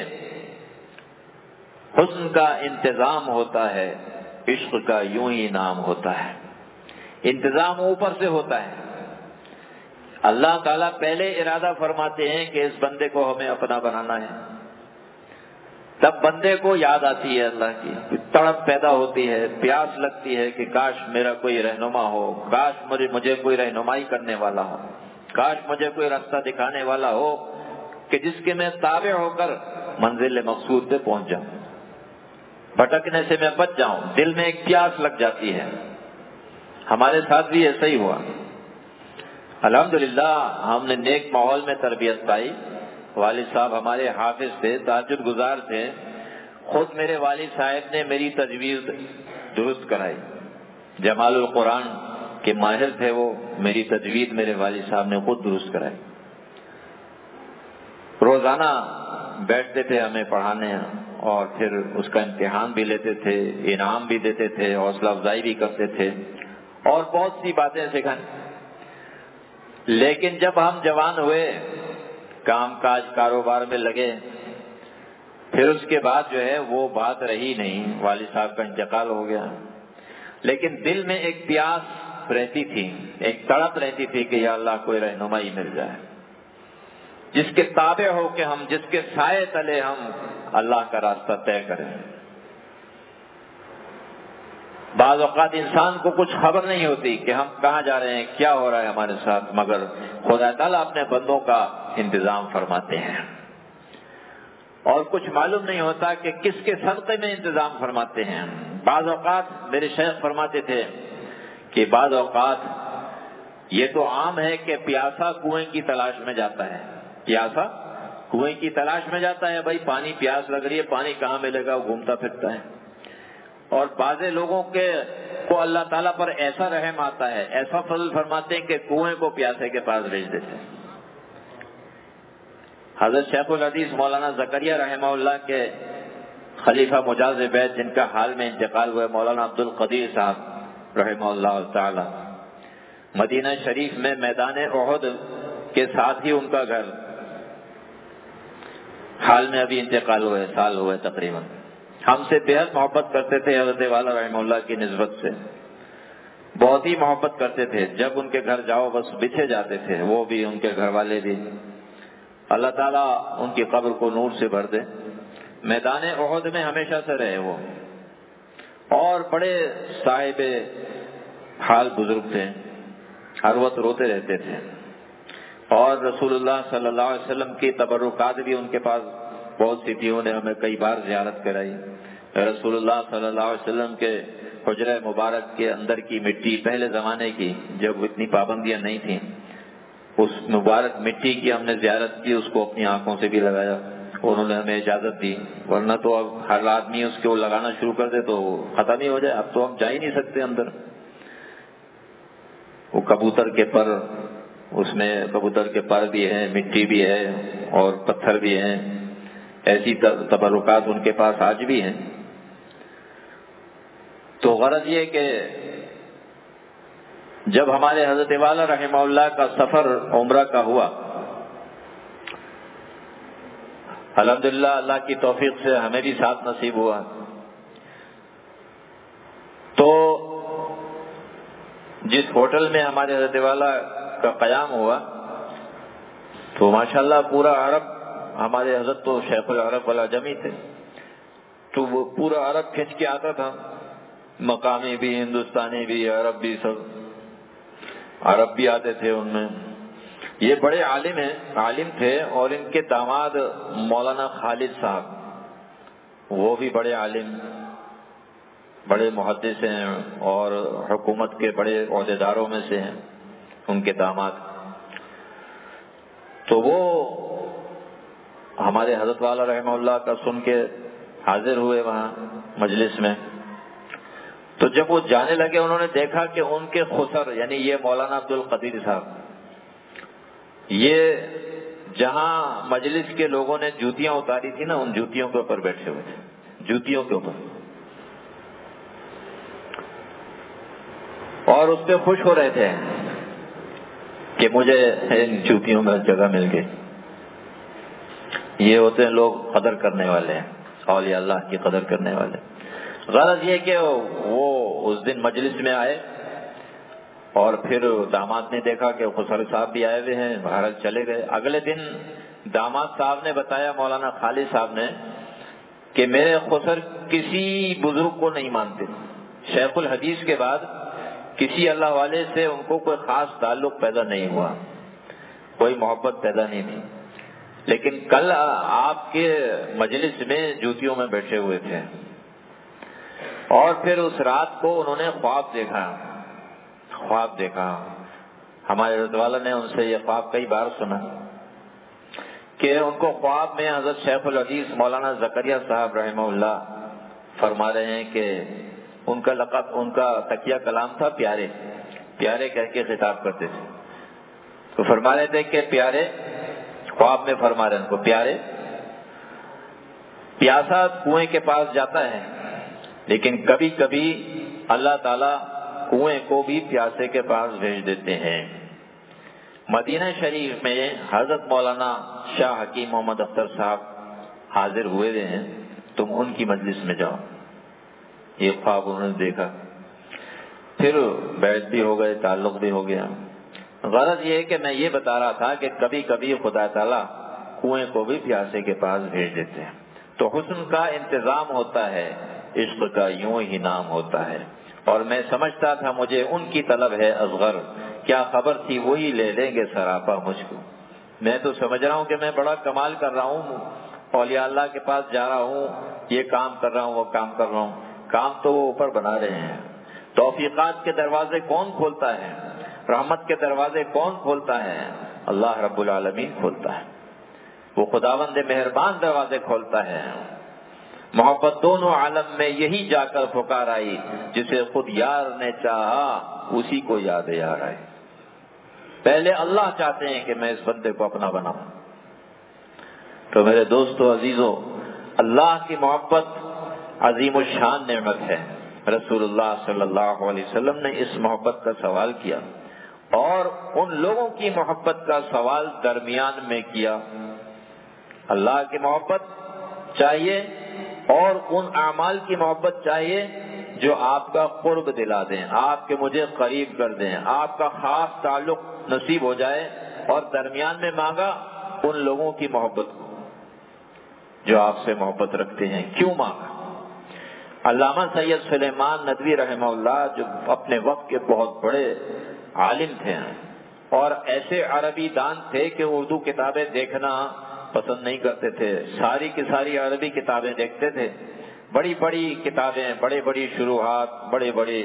حسن کا انتظام ہوتا ہے، عشق کا یوں ہی نام ہوتا ہے۔ انتظام اوپر سے ہوتا ہے، اللہ تعالیٰ پہلے ارادہ فرماتے ہیں کہ اس بندے کو ہمیں اپنا بنانا ہے، تب بندے کو یاد آتی ہے اللہ کی، تڑپ پیدا ہوتی ہے، پیاس لگتی ہے کہ کاش میرا کوئی رہنما ہو، کاش مجھے کوئی رہنمائی کرنے والا ہو، کاش مجھے کوئی راستہ دکھانے والا ہو کہ جس کے میں تابع ہو کر منزل مقصود پہ پہنچ جاؤں، بھٹکنے سے میں بچ جاؤں۔ دل میں ایک پیاس لگ جاتی ہے، ہمارے ساتھ بھی ایسا ہی ہوا۔ الحمدللہ ہم نے نیک ماحول میں تربیت پائی، والد صاحب ہمارے حافظ تھے، تہجد گزار تھے. خود میرے والد صاحب نے میری تجوید درست کرائی. جمال القرآن کے ماہر تھے وہ، میری تجوید میرے والد صاحب نے خود درست کرائی. روزانہ بیٹھتے تھے ہمیں پڑھانے، اور پھر اس کا امتحان بھی لیتے تھے، انعام بھی دیتے تھے، حوصلہ افزائی بھی کرتے تھے، اور بہت سی باتیں سکھائیں. لیکن جب ہم جوان ہوئے، کام کاج کاروبار میں لگے، پھر اس کے بعد جو ہے وہ بات رہی نہیں، والد صاحب کا انتقال ہو گیا. لیکن دل میں ایک پیاس رہتی تھی، ایک تڑپ رہتی تھی کہ یا اللہ کوئی رہنمائی مل جائے، جس کے تابع ہو کہ ہم، جس کے سائے تلے ہم اللہ کا راستہ طے کریں. بعض اوقات انسان کو کچھ خبر نہیں ہوتی کہ ہم کہاں جا رہے ہیں، کیا ہو رہا ہے ہمارے ساتھ، مگر خدا تعالیٰ اپنے بندوں کا انتظام فرماتے ہیں. اور کچھ معلوم نہیں ہوتا کہ کس کے صدقے میں انتظام فرماتے ہیں. بعض اوقات میرے شیخ فرماتے تھے کہ بعض اوقات یہ تو عام ہے کہ پیاسا کنویں کی تلاش میں جاتا ہے، پیاسا کنویں کی تلاش میں جاتا ہے، بھائی پانی، پیاس لگ رہی ہے، پانی کہاں ملے گا، وہ گھومتا پھرتا ہے. اور بعض لوگوں کو اللہ تعالیٰ پر ایسا رحم آتا ہے، ایسا فضل فرماتے ہیں کہ کنویں کو پیاسے کے پاس بھیج دیتے ہیں. حضرت شیخ الحدیث مولانا زکریا رحمہ اللہ کے خلیفہ مجاز بیت، جن کا حال میں انتقال ہوا، مولانا عبد القدیر صاحب رحمہ اللہ تعالی، مدینہ شریف میں میدان احد کے ساتھ ہی ان کا گھر، حال میں ابھی انتقال ہوئے، سال ہوئے تقریباً. ہم سے بہت محبت کرتے تھے حضرت والا رحمہ اللہ کی نسبت سے، بہت ہی محبت کرتے تھے. جب ان کے گھر جاؤ بس بچھے جاتے تھے، وہ بھی، ان کے گھر والے بھی. اللہ تعالیٰ ان کی قبر کو نور سے بھر دے. میدان احد میں ہمیشہ سے رہے وہ، اور بڑے صاحب حال بزرگ تھے، ہر وقت روتے رہتے تھے. اور رسول اللہ صلی اللہ علیہ وسلم کی تبرکات بھی ان کے پاس بہت سی تھی، انہوں نے ہمیں کئی بار زیارت کرائی. رسول اللہ صلی اللہ علیہ وسلم کے حجرہ مبارک کے اندر کی مٹی، پہلے زمانے کی جب اتنی پابندیاں نہیں تھیں، اس مبارک مٹی کی ہم نے زیارت کی، اس کو اپنی آنکھوں سے بھی لگایا. انہوں نے ہمیں اجازت دی، ورنہ تو اب ہر آدمی اس کو لگانا شروع کر دے تو ختم ہی ہو جائے. اب تو ہم جا ہی نہیں سکتے اندر. وہ کبوتر کے پر، اس میں کبوتر کے پر بھی ہیں، مٹی بھی ہے اور پتھر بھی ہیں. ایسی تبرکات ان کے پاس آج بھی ہیں. تو غرض یہ کہ جب ہمارے حضرت والا رحمہ اللہ کا سفر عمرہ کا ہوا، الحمدللہ اللہ کی توفیق سے ہمیں بھی ساتھ نصیب ہوا. تو جس ہوٹل میں ہمارے حضرت والا کا قیام ہوا، تو ماشاءاللہ پورا عرب، ہمارے حضرت تو شیخ العرب والعجمی تھے، تو وہ پورا عرب کھینچ کے آتا تھا، مقامی بھی، ہندوستانی بھی، عرب بھی، سب عرب بھی آتے تھے ان میں. یہ بڑے عالم تھے. اور ان کے داماد مولانا خالد صاحب، وہ بھی بڑے عالم، بڑے محدث ہیں، اور حکومت کے بڑے عہدیداروں میں سے ہیں ان کے داماد. تو وہ ہمارے حضرت والا رحمہ اللہ کا سن کے حاضر ہوئے وہاں مجلس میں. تو جب وہ جانے لگے، انہوں نے دیکھا کہ ان کے خسر، یعنی یہ مولانا عبد القدیر صاحب، یہ جہاں مجلس کے لوگوں نے جوتیاں اتاری تھی نا، ان جوتیوں کے اوپر بیٹھے ہوئے تھے، جوتیوں کے اوپر، اور اس پہ خوش ہو رہے تھے کہ مجھے ان جوتیوں میں جگہ مل گئی. یہ ہوتے ہیں لوگ قدر کرنے والے ہیں، اولیاء اللہ کی قدر کرنے والے. غرض یہ کہ وہ اس دن مجلس میں آئے، اور پھر داماد نے دیکھا کہ خسر صاحب بھی آئے ہوئے ہیں، بھارت چلے گئے. اگلے دن داماد صاحب نے بتایا مولانا خالد صاحب نے کہ میرے خسر کسی بزرگ کو نہیں مانتے، شیخ الحدیث کے بعد کسی اللہ والے سے ان کو کوئی خاص تعلق پیدا نہیں ہوا، کوئی محبت پیدا نہیں تھی. لیکن کل آپ کے مجلس میں جوتیوں میں بیٹھے ہوئے تھے. اور پھر اس رات کو انہوں نے خواب دیکھا. ہمارے حضرت والا نے ان سے یہ خواب کئی بار سنا کہ ان کو خواب میں حضرت شیخ الحدیث مولانا زکریا صاحب رحمہ اللہ فرما رہے ہیں کہ ان کا لقب، ان کا تکیہ کلام تھا پیارے، پیارے کہہ کے خطاب کرتے تھے. تو فرما رہے تھے کہ پیارے، خواب میں فرما رہے ہیں ان کو، پیارے پیاسا کنویں کے پاس جاتا ہے، لیکن کبھی کبھی اللہ تعالیٰ کنویں کو بھی پیاسے کے پاس بھیج دیتے ہیں. مدینہ شریف میں حضرت مولانا شاہ حکیم محمد اختر صاحب حاضر ہوئے ہیں، تم ان کی مجلس میں جاؤ. یہ خواب انہوں نے دیکھا، پھر بیعت بھی ہو گئے، تعلق بھی ہو گیا. غرض یہ ہے کہ میں یہ بتا رہا تھا کہ کبھی کبھی خدا تعالیٰ کنویں کو بھی پیاسے کے پاس بھیج دیتے ہیں. تو حسن کا انتظام ہوتا ہے، عشق کا یوں ہی نام ہوتا ہے. اور میں سمجھتا تھا مجھے ان کی طلب ہے اصغر، کیا خبر تھی وہی لے لیں گے سراپا مجھ کو. میں تو سمجھ رہا ہوں کہ میں بڑا کمال کر رہا ہوں، اولیاء اللہ کے پاس جا رہا ہوں، یہ کام کر رہا ہوں، وہ کام کر رہا ہوں. کام تو وہ اوپر بنا رہے ہیں. توفیقات کے دروازے کون کھولتا ہے؟ رحمت کے دروازے کون کھولتا ہے؟ اللہ رب العالمین کھولتا ہے. وہ خداوند مہربان دروازے کھولتا ہے. محبت دونوں عالم میں یہی جا کر پکار آئی، جسے خود یار نے چاہا اسی کو یاد یار آئی. پہلے اللہ چاہتے ہیں کہ میں اس بندے کو اپنا بناؤں. تو میرے دوستو عزیزو، اللہ کی محبت عظیم الشان نعمت ہے. رسول اللہ صلی اللہ علیہ وسلم نے اس محبت کا سوال کیا، اور ان لوگوں کی محبت کا سوال درمیان میں کیا. اللہ کی محبت چاہیے اور ان اعمال کی محبت چاہیے جو آپ کا قرب دلا دیں، آپ کے مجھے قریب کر دیں، آپ کا خاص تعلق نصیب ہو جائے. اور درمیان میں مانگا ان لوگوں کی محبت کو جو آپ سے محبت رکھتے ہیں. کیوں مانگا؟ علامہ سید سلیمان ندوی رحمہ اللہ جو اپنے وقت کے بہت بڑے عالم تھے اور ایسے عربی دان تھے کہ اردو کتابیں دیکھنا پسند نہیں کرتے تھے، ساری کی ساری عربی کتابیں دیکھتے تھے. بڑی بڑی کتابیں، بڑے بڑی شروحات، بڑے بڑے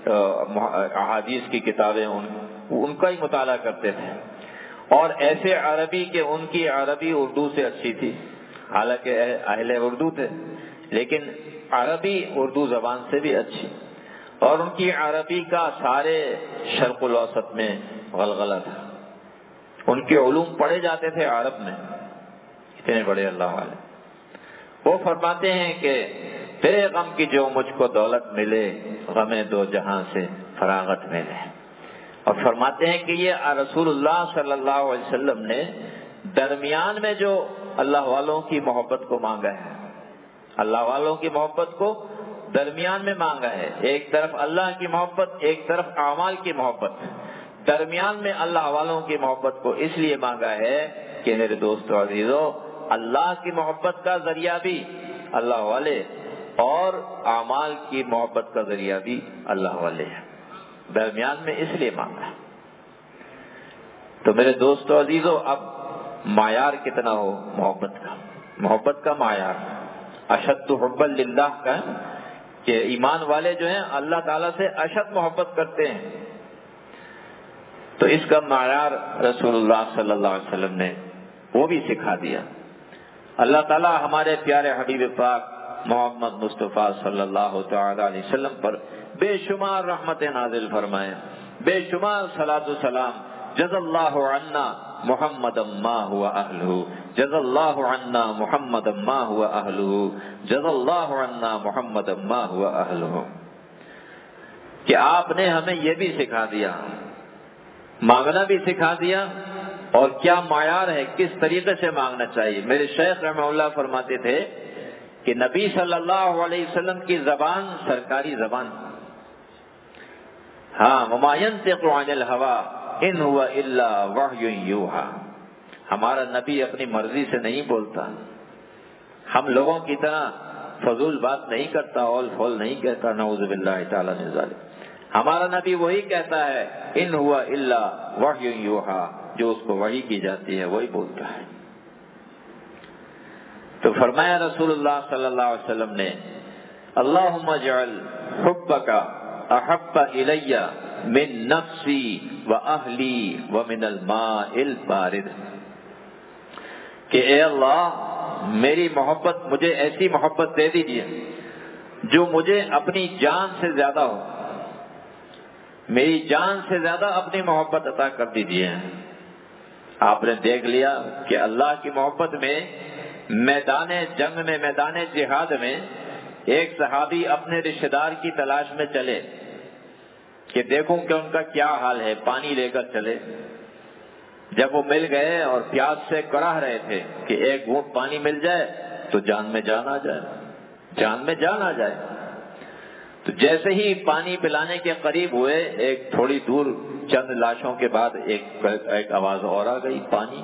احادیث کی کتابیں ان کا ہی مطالعہ کرتے تھے. اور ایسے عربی کہ ان کی عربی اردو سے اچھی تھی، حالانکہ اہل اردو تھے، لیکن عربی اردو زبان سے بھی اچھی. اور ان کی عربی کا سارے شرق الاوسط میں غلغلہ تھا. ان کے علوم پڑھے جاتے تھے عرب میں، اتنے بڑے اللہ والے. وہ فرماتے ہیں کہ تیرے غم کی جو مجھ کو دولت ملے، غم دو جہاں سے فراغت ملے. اور فرماتے ہیں کہ یہ رسول اللہ صلی اللہ علیہ وسلم نے درمیان میں جو اللہ والوں کی محبت کو مانگا ہے، اللہ والوں کی محبت کو درمیان میں مانگا ہے. ایک طرف اللہ کی محبت، ایک طرف اعمال کی محبت. درمیان میں اللہ والوں کی محبت کو اس لیے مانگا ہے کہ میرے دوستو عزیزو، اللہ کی محبت کا ذریعہ بھی اللہ والے اور اعمال کی محبت کا ذریعہ بھی اللہ والے ہیں. درمیان میں اس لیے مانگا. تو میرے دوستو عزیزو، اب معیار کتنا ہو محبت کا؟ محبت کا معیار اشد حبا للہ کا ہے کہ ایمان والے جو ہیں اللہ تعالیٰ سے اشد محبت کرتے ہیں. تو اس کا معیار رسول اللہ صلی اللہ علیہ وسلم نے وہ بھی سکھا دیا. اللہ تعالیٰ ہمارے پیارے حبیب پاک محمد مصطفیٰ صلی اللہ تعالی علیہ وسلم پر بے شمار رحمت نازل فرمائے، بے شمار صلاۃ و سلام. جز اللہ عنا محمد ما ہوا اہلہ، جز اللہ عنا محمد ما ہوا اہلہ، جز اللہ عنا محمد ما ہوا اہلہ. کہ آپ نے ہمیں یہ بھی سکھا دیا، مانگنا بھی سکھا دیا، اور کیا معیار ہے، کس طریقے سے مانگنا چاہیے. میرے شیخ رحمہ اللہ فرماتے تھے کہ نبی صلی اللہ علیہ وسلم کی زبان سرکاری زبان. ہاں، وما ينطق عن الهوى ان هو الا وحی یوحی. ہمارا نبی اپنی مرضی سے نہیں بولتا، ہم لوگوں کی طرح فضول بات نہیں کرتا، اول فول نہیں کہتا، نعوذ باللہ تعالی من ذلک. ہمارا نبی وہی کہتا ہے ان ہوا الا وحی یوحی، جو اس کو وحی کی جاتی ہے وہی بولتا ہے. تو فرمایا رسول اللہ صلی اللہ علیہ وسلم نے، اللہم اجعل حبک احب الی من نفسی و اہلی و من الماء البارد. کہ کہ اے اللہ میری محبت، مجھے ایسی محبت دے دیجیے جو مجھے اپنی جان سے زیادہ ہو، میری جان سے زیادہ اپنی محبت عطا کر دیجیے۔ آپ نے دیکھ لیا کہ اللہ کی محبت میں میدان جنگ میں، میدان جہاد میں ایک صحابی اپنے رشتہ دار کی تلاش میں چلے کہ دیکھوں کہ ان کا کیا حال ہے، پانی لے کر چلے۔ جب وہ مل گئے اور پیاس سے کڑاہ رہے تھے کہ ایک گھونٹ پانی مل جائے تو جان میں جان آ جائے، جان میں جان آ جائے۔ تو جیسے ہی پانی پلانے کے قریب ہوئے، ایک تھوڑی دور چند لاشوں کے بعد ایک آواز اور آ گئی، پانی۔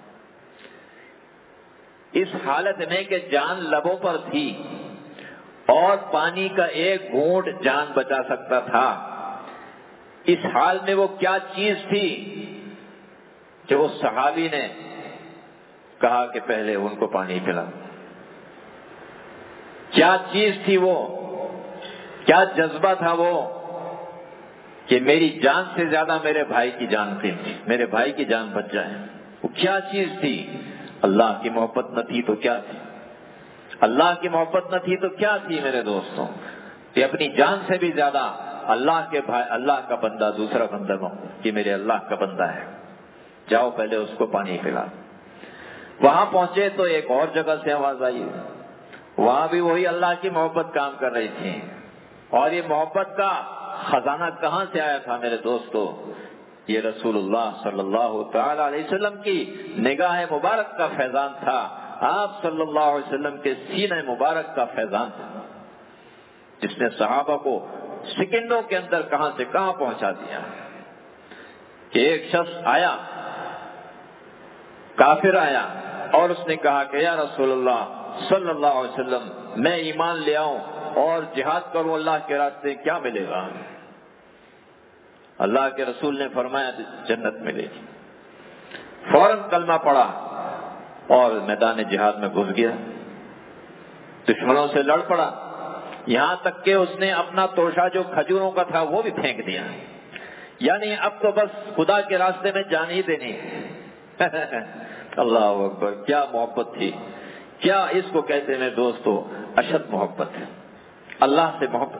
اس حالت میں کہ جان لبوں پر تھی اور پانی کا ایک گھونٹ جان بچا سکتا تھا، اس حال میں وہ کیا چیز تھی کہ وہ صحابی نے کہا کہ پہلے ان کو پانی پلا؟ کیا چیز تھی وہ؟ کیا جذبہ تھا وہ کہ میری جان سے زیادہ میرے بھائی کی جان قیمتی، میرے بھائی کی جان بچ جائے؟ وہ کیا چیز تھی؟ اللہ کی محبت نہ تھی تو کیا تھی؟ اللہ کی محبت نہ تھی تو کیا تھی میرے دوستوں؟ کہ اپنی جان سے بھی زیادہ اللہ کے بھائی، اللہ کا بندہ دوسرا بندہ کہ میرے اللہ کا بندہ ہے، جاؤ پہلے اس کو پانی پلا۔ وہاں پہنچے تو ایک اور جگہ سے آواز آئی، وہاں بھی وہی اللہ کی محبت کام کر رہی تھی۔ اور یہ محبت کا خزانہ کہاں سے آیا تھا میرے دوستو؟ یہ رسول اللہ صلی اللہ تعالی علیہ وسلم کی نگاہ مبارک کا فیضان تھا، آپ صلی اللہ علیہ وسلم کے سینہ مبارک کا فیضان تھا، جس نے صحابہ کو سیکنڈوں کے اندر کہاں سے کہاں پہنچا دیا۔ کہ ایک شخص آیا، کافر آیا، اور اس نے کہا کہ یا رسول اللہ صلی اللہ علیہ وسلم، میں ایمان لے آؤں اور جہاد کروں اللہ کے راستے، کیا ملے گا؟ اللہ کے رسول نے فرمایا جنت ملے گی۔ فوراً کلمہ پڑا اور میدان جہاد میں گھس گیا، دشمنوں سے لڑ پڑا، یہاں تک کہ اس نے اپنا توشہ جو کھجوروں کا تھا وہ بھی پھینک دیا، یعنی اب تو بس خدا کے راستے میں جان ہی دینی۔ اللہ اکبر، کیا محبت تھی! کیا اس کو کہتے ہیں میرے دوستو؟ اشد محبت ہے، اللہ سے محبت۔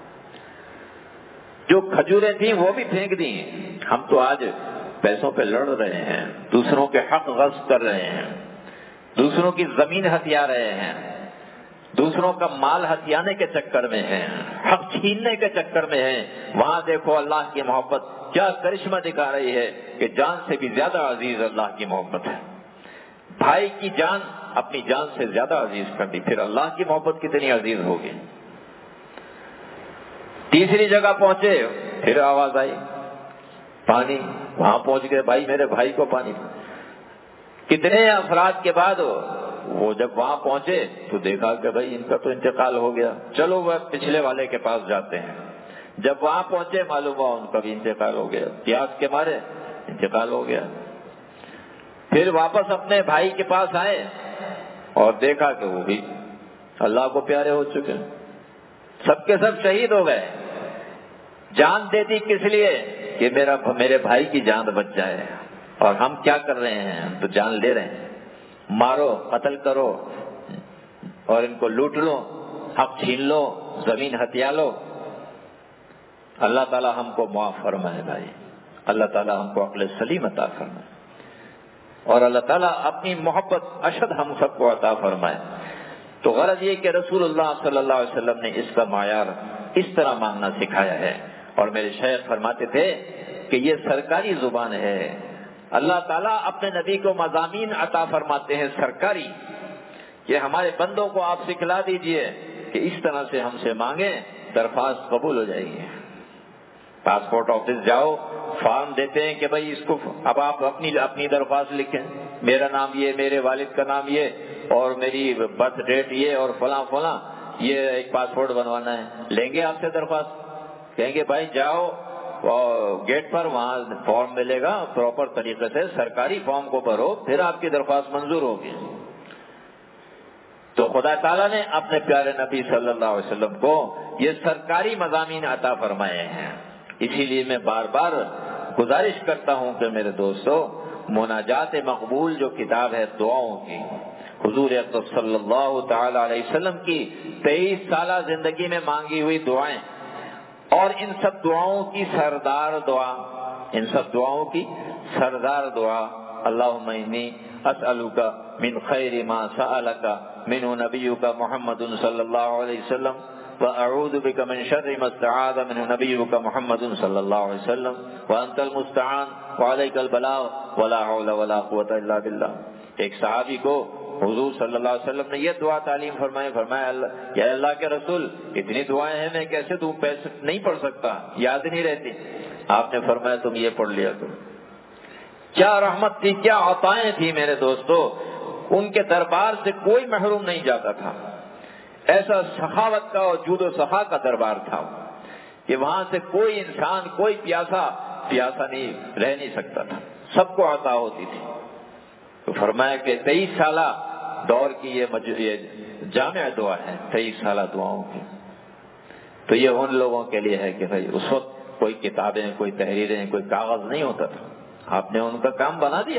جو کھجوریں تھیں وہ بھی پھینک دی۔ ہم تو آج پیسوں پہ لڑ رہے ہیں، دوسروں کے حق غصب کر رہے ہیں، دوسروں کی زمین ہتھیا رہے ہیں، دوسروں کا مال ہتھیانے کے چکر میں ہیں، حق چھیننے کے چکر میں ہیں۔ وہاں دیکھو اللہ کی محبت کیا کرشمہ دکھا رہی ہے کہ جان سے بھی زیادہ عزیز اللہ کی محبت ہے۔ بھائی کی جان اپنی جان سے زیادہ عزیز کر دی، پھر اللہ کی محبت کتنی عزیز ہوگی۔ تیسری جگہ پہنچے، پھر آواز آئی پانی، وہاں پہنچ گئے، بھائی میرے بھائی کو پانی۔ کتنے افراد کے بعد وہ جب وہاں پہنچے تو دیکھا کہ بھائی ان کا تو انتقال ہو گیا، چلو وہ پچھلے والے کے پاس جاتے ہیں۔ جب وہاں پہنچے معلوم ہوا ان کا بھی انتقال ہو گیا، پیاس کے مارے انتقال ہو گیا۔ پھر واپس اپنے بھائی کے پاس آئے اور دیکھا کہ وہ بھی اللہ کو پیارے ہو چکے، سب کے سب شہید ہو گئے۔ جان دے دی کس لیے؟ کہ میرے بھائی کی جان بچ جائے۔ اور ہم کیا کر رہے ہیں؟ ہم تو جان لے رہے ہیں، مارو، قتل کرو اور ان کو لوٹ لو، حق چھین لو، زمین ہتھیا لو۔ اللہ تعالی ہم کو معاف فرمائے بھائی، اللہ تعالی ہم کو عقل سلیم عطا فرمائے، اور اللہ تعالیٰ اپنی محبت اشد ہم سب کو عطا فرمائے۔ تو غرض یہ کہ رسول اللہ صلی اللہ علیہ وسلم نے اس کا معیار اس طرح مانگنا سکھایا ہے۔ اور میرے شیخ فرماتے تھے کہ یہ سرکاری زبان ہے، اللہ تعالیٰ اپنے نبی کو مضامین عطا فرماتے ہیں سرکاری، کہ ہمارے بندوں کو آپ سکھلا دیجئے کہ اس طرح سے ہم سے مانگیں، درخواست قبول ہو جائے گی۔ پاسپورٹ آفس جاؤ، فارم دیتے ہیں کہ بھائی اس کو اب آپ اپنی درخواست لکھیں، میرا نام یہ، میرے والد کا نام یہ، اور میری برتھ ڈیٹ یہ، اور فلاں فلاں، یہ ایک پاسپورٹ بنوانا ہے۔ لیں گے آپ سے درخواست، کہیں گے بھائی جاؤ گیٹ پر، وہاں فارم ملے گا، پراپر طریقے سے سرکاری فارم کو بھرو، پھر آپ کی درخواست منظور ہوگی۔ تو خدا تعالیٰ نے اپنے پیارے نبی صلی اللہ علیہ وسلم کو یہ سرکاری مضامین عطا فرمائے ہیں۔ اسی لیے میں بار بار گزارش کرتا ہوں کہ میرے دوستو، مناجات مقبول جو کتاب ہے دعاؤں کی، حضور اقدس صلی اللہ تعالی علیہ وسلم کی 23 سالہ زندگی میں مانگی ہوئی دعائیں، اور ان سب دعاؤں کی سردار دعا اللہم انی اسألک من خیر ما سألک منہ نبیک محمد صلی اللہ علیہ وسلم وأعوذ بك من شر ما استعاذ منه نبيك محمد صلی اللہ علیہ وسلم وأنت المستعان وعليك البلاغ ولا حول ولا قوة الا باللہ۔ ایک صحابی کو حضور صلی اللہ علیہ وسلم نے یہ دعا تعلیم فرمایا یا اللہ کے رسول اتنی دعائیں ہیں میں کیسے نہیں پڑھ سکتا، یاد نہیں رہتی۔ آپ نے فرمایا تم یہ پڑھ لیا کرو۔ کیا رحمت تھی، کیا عطائیں تھی میرے دوستو، ان کے دربار سے کوئی محروم نہیں جاتا تھا۔ ایسا سخاوت کا اور جود و سخا کا دربار تھا کہ وہاں سے کوئی انسان، کوئی پیاسا نہیں رہ نہیں سکتا تھا، سب کو عطا ہوتی تھی۔ تو فرمایا کہ 23 سالہ دور کی یہ جامع دعا ہے، 23 سالہ دعاؤں کی۔ تو یہ ان لوگوں کے لیے ہے کہ بھائی اس وقت کوئی کتابیں، کوئی تحریریں، کوئی کاغذ نہیں ہوتا تھا، آپ نے ان کا کام بنا دیا۔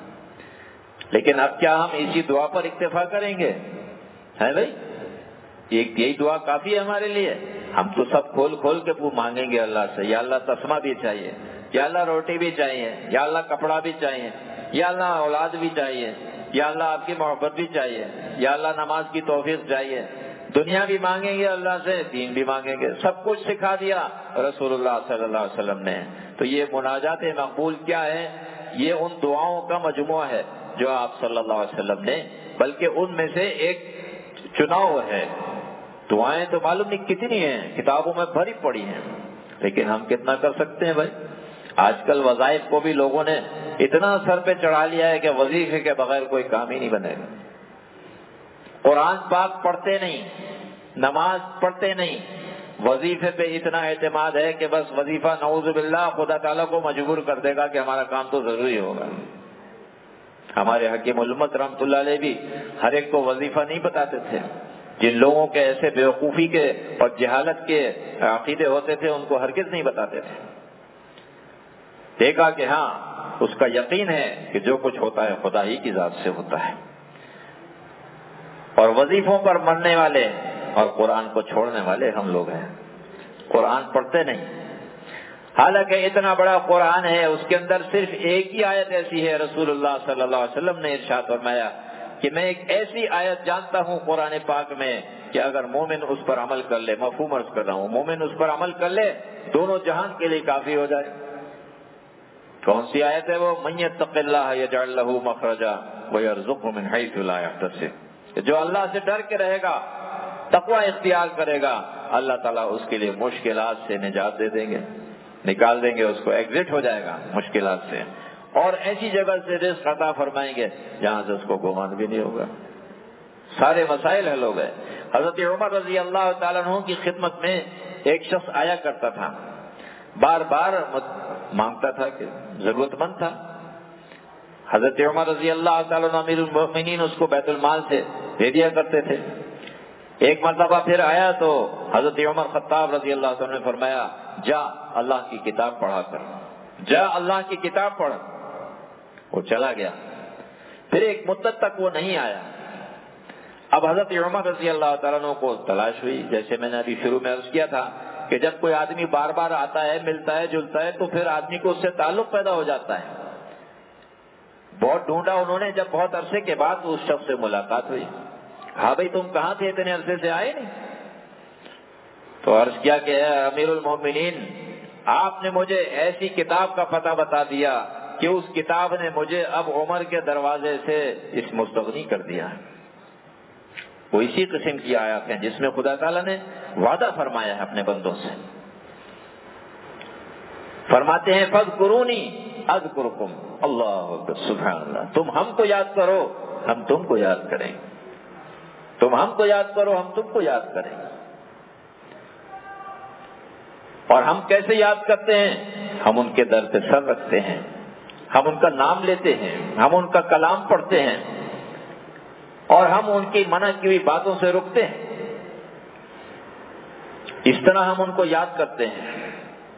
لیکن اب کیا ہم اسی دعا پر اکتفا کریں گے؟ ہے بھائی، یہی دعا کافی ہے ہمارے لیے؟ ہم تو سب کھول کے مانگیں گے اللہ سے، یا اللہ تسمہ بھی چاہیے، یا اللہ روٹی بھی چاہیے، یا اللہ کپڑا بھی چاہیے، یا اللہ اولاد بھی چاہیے، یا اللہ آپ کی محبت بھی چاہیے، یا اللہ نماز کی توفیق چاہیے۔ دنیا بھی مانگیں گے اللہ سے، دین بھی مانگیں گے، سب کچھ سکھا دیا رسول اللہ صلی اللہ علیہ وسلم نے۔ تو یہ مناجات مقبول کیا ہے؟ یہ ان دعاؤں کا مجموعہ ہے جو آپ صلی اللہ علیہ وسلم نے، بلکہ ان میں سے ایک چناؤ ہے۔ دعائیں تو معلوم نہیں کتنی ہیں، کتابوں میں بھری پڑی ہیں، لیکن ہم کتنا کر سکتے ہیں بھائی؟ آج کل وظائف کو بھی لوگوں نے اتنا سر پہ چڑھا لیا ہے کہ وظیفے کے بغیر کوئی کام ہی نہیں بنے گا۔ قرآن پاک پڑھتے نہیں، نماز پڑھتے نہیں، وظیفے پہ اتنا اعتماد ہے کہ بس وظیفہ نعوذ باللہ خدا تعالیٰ کو مجبور کر دے گا کہ ہمارا کام تو ضروری ہوگا۔ ہمارے حکیم الامت رحمۃ اللہ علیہ بھی ہر ایک کو وظیفہ نہیں بتاتے تھے۔ جن لوگوں کے ایسے بیوقوفی کے اور جہالت کے عقیدے ہوتے تھے ان کو ہرگز نہیں بتاتے تھے۔ دیکھا کہ ہاں اس کا یقین ہے کہ جو کچھ ہوتا ہے خدا ہی کی ذات سے ہوتا ہے۔ اور وظیفوں پر مرنے والے اور قرآن کو چھوڑنے والے ہم لوگ ہیں، قرآن پڑھتے نہیں۔ حالانکہ اتنا بڑا قرآن ہے، اس کے اندر صرف ایک ہی آیت ایسی ہے، رسول اللہ صلی اللہ علیہ وسلم نے ارشاد فرمایا کہ میں ایک ایسی آیت جانتا ہوں قرآن پاک میں کہ اگر مومن اس پر عمل کر لے، مفہوم عرض کر رہا ہوں، مومن اس پر عمل کر لے دونوں جہان کے لیے کافی ہو جائے۔ کون سی آیت ہے وہ؟ من یتق اللہ یجعل لہ مخرجا ویرزقہ من حیث لا یحتسب، جو اللہ سے ڈر کے رہے گا، تقوی اختیار کرے گا، اللہ تعالیٰ اس کے لیے مشکلات سے نجات دے دیں گے، نکال دیں گے، اس کو ایگزٹ ہو جائے گا مشکلات سے، اور ایسی جگہ سے رزق عطا فرمائیں گے جہاں سے اس کو گمان بھی نہیں ہوگا، سارے مسائل حل ہو گئے۔ حضرت عمر رضی اللہ تعالیٰ عنہ کی خدمت میں ایک شخص آیا کرتا تھا، بار بار مانگتا تھا کہ ضرورت مند تھا۔ حضرت عمر رضی اللہ تعالیٰ عنہ امیر المؤمنین اس کو بیت المال سے دے دیا کرتے تھے۔ ایک مرتبہ پھر آیا تو حضرت عمر خطاب رضی اللہ تعالیٰ نے فرمایا جا اللہ کی کتاب پڑھا کر، جا اللہ کی کتاب پڑھ۔ وہ چلا گیا، پھر ایک مدت تک وہ نہیں آیا۔ اب حضرت عمر رضی اللہ تعالیٰ عنہ کو تلاش ہوئی، جیسے میں نے ابھی شروع میں عرض کیا تھا کہ جب کوئی آدمی بار بار آتا ہے، ملتا ہے، جلتا ہے، تو پھر آدمی کو اس سے تعلق پیدا ہو جاتا ہے۔ بہت ڈھونڈا انہوں نے، جب بہت عرصے کے بعد اس شخص سے ملاقات ہوئی، ہاں بھائی تم کہاں تھے، اتنے عرصے سے آئے نہیں؟ تو عرض کیا کہ امیر المومنین آپ نے مجھے ایسی کتاب کا پتہ بتا دیا کہ اس کتاب نے مجھے اب عمر کے دروازے سے اس مستغنی کر دیا ہے۔ وہ اسی قسم کی آیات ہیں جس میں خدا تعالیٰ نے وعدہ فرمایا ہے اپنے بندوں سے، فرماتے ہیں فاذکرونی اذکرکم، اللہ اکبر، سبحان اللہ، تم ہم کو یاد کرو ہم تم کو یاد کریں، تم ہم کو یاد کرو ہم تم کو یاد کریں۔ اور ہم کیسے یاد کرتے ہیں؟ ہم ان کے در پہ سر رکھتے ہیں، ہم ان کا نام لیتے ہیں، ہم ان کا کلام پڑھتے ہیں، اور ہم ان کی منع کی ہوئی باتوں سے رکتے ہیں۔ اس طرح ہم ان کو یاد کرتے ہیں۔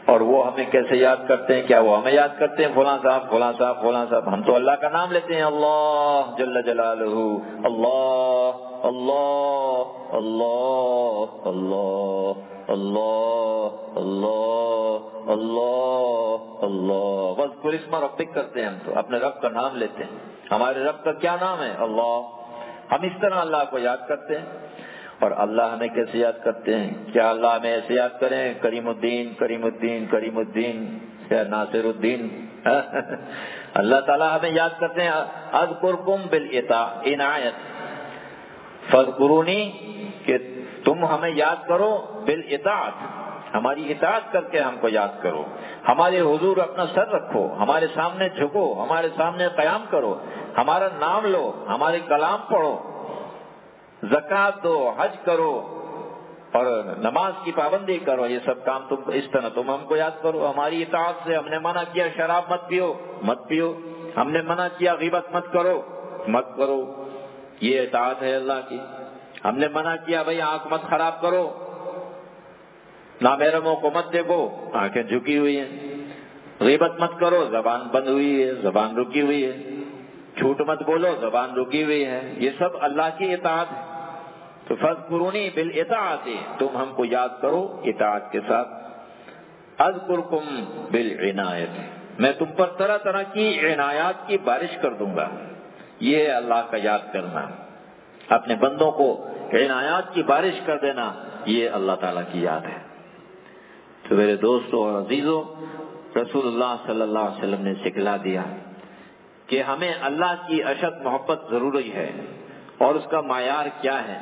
اور وہ ہمیں کیسے یاد کرتے ہیں؟ کیا وہ ہمیں یاد کرتے ہیں فلاں صاحب فلاں صاحب فلاں صاحب؟ ہم تو اللہ کا نام لیتے ہیں، اللہ جل جلالہ، اللہ اللہ اللہ اللہ اللہ اللہ اللہ اللہ، بس اسم ربک کرتے ہیں ہم تو، اپنے رب کا نام لیتے ہیں۔ ہمارے رب کا کیا نام ہے؟ اللہ۔ ہم اس طرح اللہ کو یاد کرتے ہیں۔ اور اللہ ہمیں کیسے یاد کرتے ہیں؟ کیا اللہ ہمیں ایسے یاد کریں کریم الدین کریم الدین کریم الدین یا ناصر الدین؟ اللہ تعالیٰ ہمیں یاد کرتے ہیں اذکرکم بالعنایت، فاذکرونی، کہ تم ہمیں یاد کرو بالاطاعت، ہماری اطاعت کر کے ہم کو یاد کرو، ہمارے حضور اپنا سر رکھو، ہمارے سامنے جھکو، ہمارے سامنے قیام کرو، ہمارا نام لو، ہمارے کلام پڑھو، زکوٰۃ دو، حج کرو اور نماز کی پابندی کرو، یہ سب کام تم اس طرح تم ہم کو یاد کرو۔ ہماری اطاعت سے ہم نے منع کیا شراب مت پیو، مت پیو، ہم نے منع کیا غیبت مت کرو، مت کرو، یہ اطاعت ہے اللہ کی۔ ہم نے منع کیا بھائی آنکھ مت خراب کرو، نامحرموں کو مت دیکھو، آنکھیں جھکی ہوئی ہیں، غیبت مت کرو، زبان بند ہوئی ہے، زبان رکی ہوئی ہے، جھوٹ مت بولو، زبان رکی ہوئی ہے، یہ سب اللہ کی اطاعت ہے۔ تو فاذکرونی بالاطاعت، تم ہم کو یاد کرو اطاعت کے ساتھ۔ اذکرکم بالعنایت، میں تم پر طرح طرح کی عنایات کی بارش کر دوں گا۔ یہ ہے اللہ کا یاد کرنا، اپنے بندوں کو عنایات کی بارش کر دینا، یہ اللہ تعالیٰ کی یاد ہے۔ تو میرے دوستوں اور عزیزوں، رسول اللہ صلی اللہ علیہ وسلم نے سکھلا دیا کہ ہمیں اللہ کی اشد محبت ضروری ہے، اور اس کا معیار کیا ہے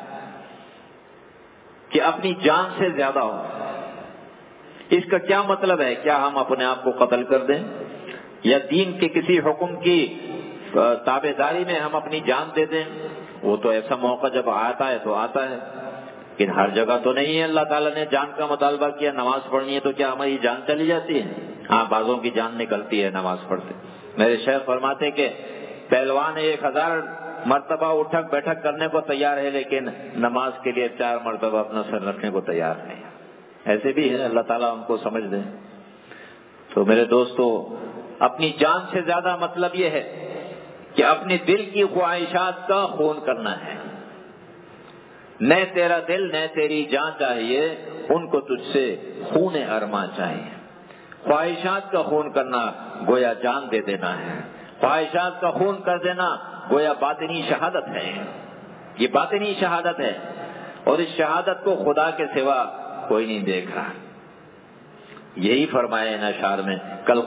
کہ اپنی جان سے زیادہ ہو۔ اس کا کیا مطلب ہے؟ کیا ہم اپنے آپ کو قتل کر دیں، یا دین کے کسی حکم کی تابع داری میں ہم اپنی جان دے دیں؟ وہ تو ایسا موقع جب آتا ہے تو آتا ہے، لیکن ہر جگہ تو نہیں ہے۔ اللہ تعالیٰ نے جان کا مطالبہ کیا، نماز پڑھنی ہے تو کیا ہماری جان چلی جاتی ہے؟ ہاں، بعضوں کی جان نکلتی ہے نماز پڑھتے۔ میرے شیخ فرماتے کہ پہلوان 1000 مرتبہ اٹھک بیٹھک کرنے کو تیار ہے، لیکن نماز کے لیے 4 مرتبہ اپنا سر رکھنے کو تیار نہیں۔ ایسے بھی ہے، اللہ تعالیٰ ہم کو سمجھ دیں۔ تو میرے دوستو، اپنی جان سے زیادہ مطلب یہ ہے کہ اپنے دل کی خواہشات کا خون کرنا ہے۔ نہ تیرا دل نہ تیری جان چاہیے، ان کو تجھ سے خون ارماں چاہیے۔ خواہشات کا خون کرنا گویا جان دے دینا ہے، خواہشات کا خون کر دینا گویا باطنی شہادت ہے۔ یہ باطنی شہادت ہے، اور اس شہادت کو خدا کے سوا کوئی نہیں دیکھ رہا۔ یہی فرمایا ان اشعار میں، کل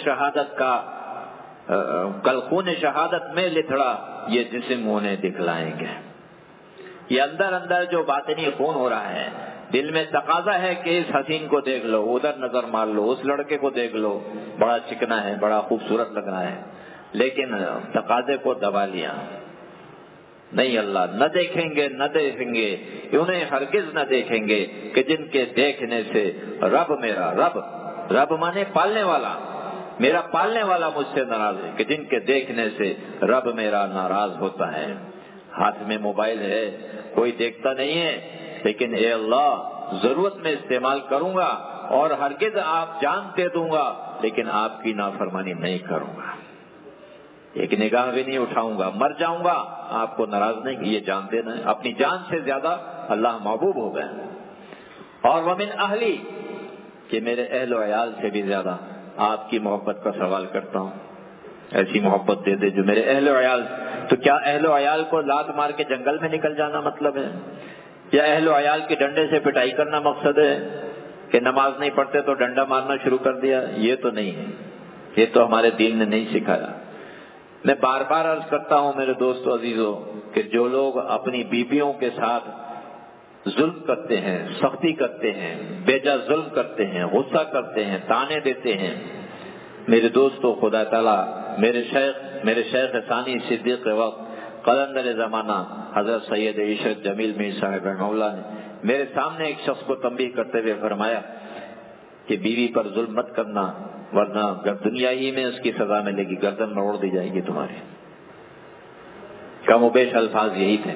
خون شہادت میں لتھڑا، یہ جسم انہیں دکھلائیں گے۔ یہ اندر اندر جو باطنی خون ہو رہا ہے، دل میں تقاضا ہے کہ اس حسین کو دیکھ لو، ادھر نظر مار لو، اس لڑکے کو دیکھ لو، بڑا چکنا ہے، بڑا خوبصورت لگ رہا ہے، لیکن تقاضے کو دبا لیا۔ نہیں، اللہ نہ دیکھیں گے، نہ دیکھیں گے، انہیں ہرگز نہ دیکھیں گے کہ جن کے دیکھنے سے رب میرا، رب مانے پالنے والا، میرا پالنے والا مجھ سے ناراض ہے، کہ جن کے دیکھنے سے رب میرا ناراض ہوتا ہے۔ ہاتھ میں موبائل ہے، کوئی دیکھتا نہیں ہے، لیکن اے اللہ ضرورت میں استعمال کروں گا، اور ہرگز آپ جان دے دوں گا، لیکن آپ کی نافرمانی نہیں کروں گا، ایک نگاہ بھی نہیں اٹھاؤں گا، مر جاؤں گا، آپ کو ناراض نہیں، یہ جان دینا ہے۔ اپنی جان سے زیادہ اللہ محبوب ہو گئے۔ اور ومن اہلی، کہ میرے اہل و عیال سے بھی زیادہ آپ کی محبت کا سوال کرتا ہوں، ایسی محبت دے دے جو میرے اہل و عیال۔ تو کیا اہل و عیال کو لات مار کے جنگل میں نکل جانا مطلب ہے، یا اہل و عیال کی ڈنڈے سے پٹائی کرنا مقصد ہے کہ نماز نہیں پڑھتے تو ڈنڈا مارنا شروع کر دیا؟ یہ تو نہیں ہے، یہ تو ہمارے دین نے نہیں سکھایا۔ میں بار بار عرض کرتا ہوں میرے دوستو عزیزوں، کہ جو لوگ اپنی بیویوں کے ساتھ ظلم کرتے ہیں، سختی کرتے ہیں، بیجا ظلم کرتے ہیں، غصہ کرتے ہیں، طعنے دیتے ہیں، میرے دوستو، خدا تعالیٰ میرے شیخ ثانی صدیق وقت قلندر زمانہ حضرت سید عشرت جمیل میر صاحب رحمہ اللہ نے میرے سامنے ایک شخص کو تنبیہ کرتے ہوئے فرمایا کہ بیوی پر ظلم مت کرنا، ورنہ دنیا ہی میں اس کی سزا ملے گی، گردن موڑ دی جائے گی تمہاری۔ کم و بیش الفاظ یہی تھے۔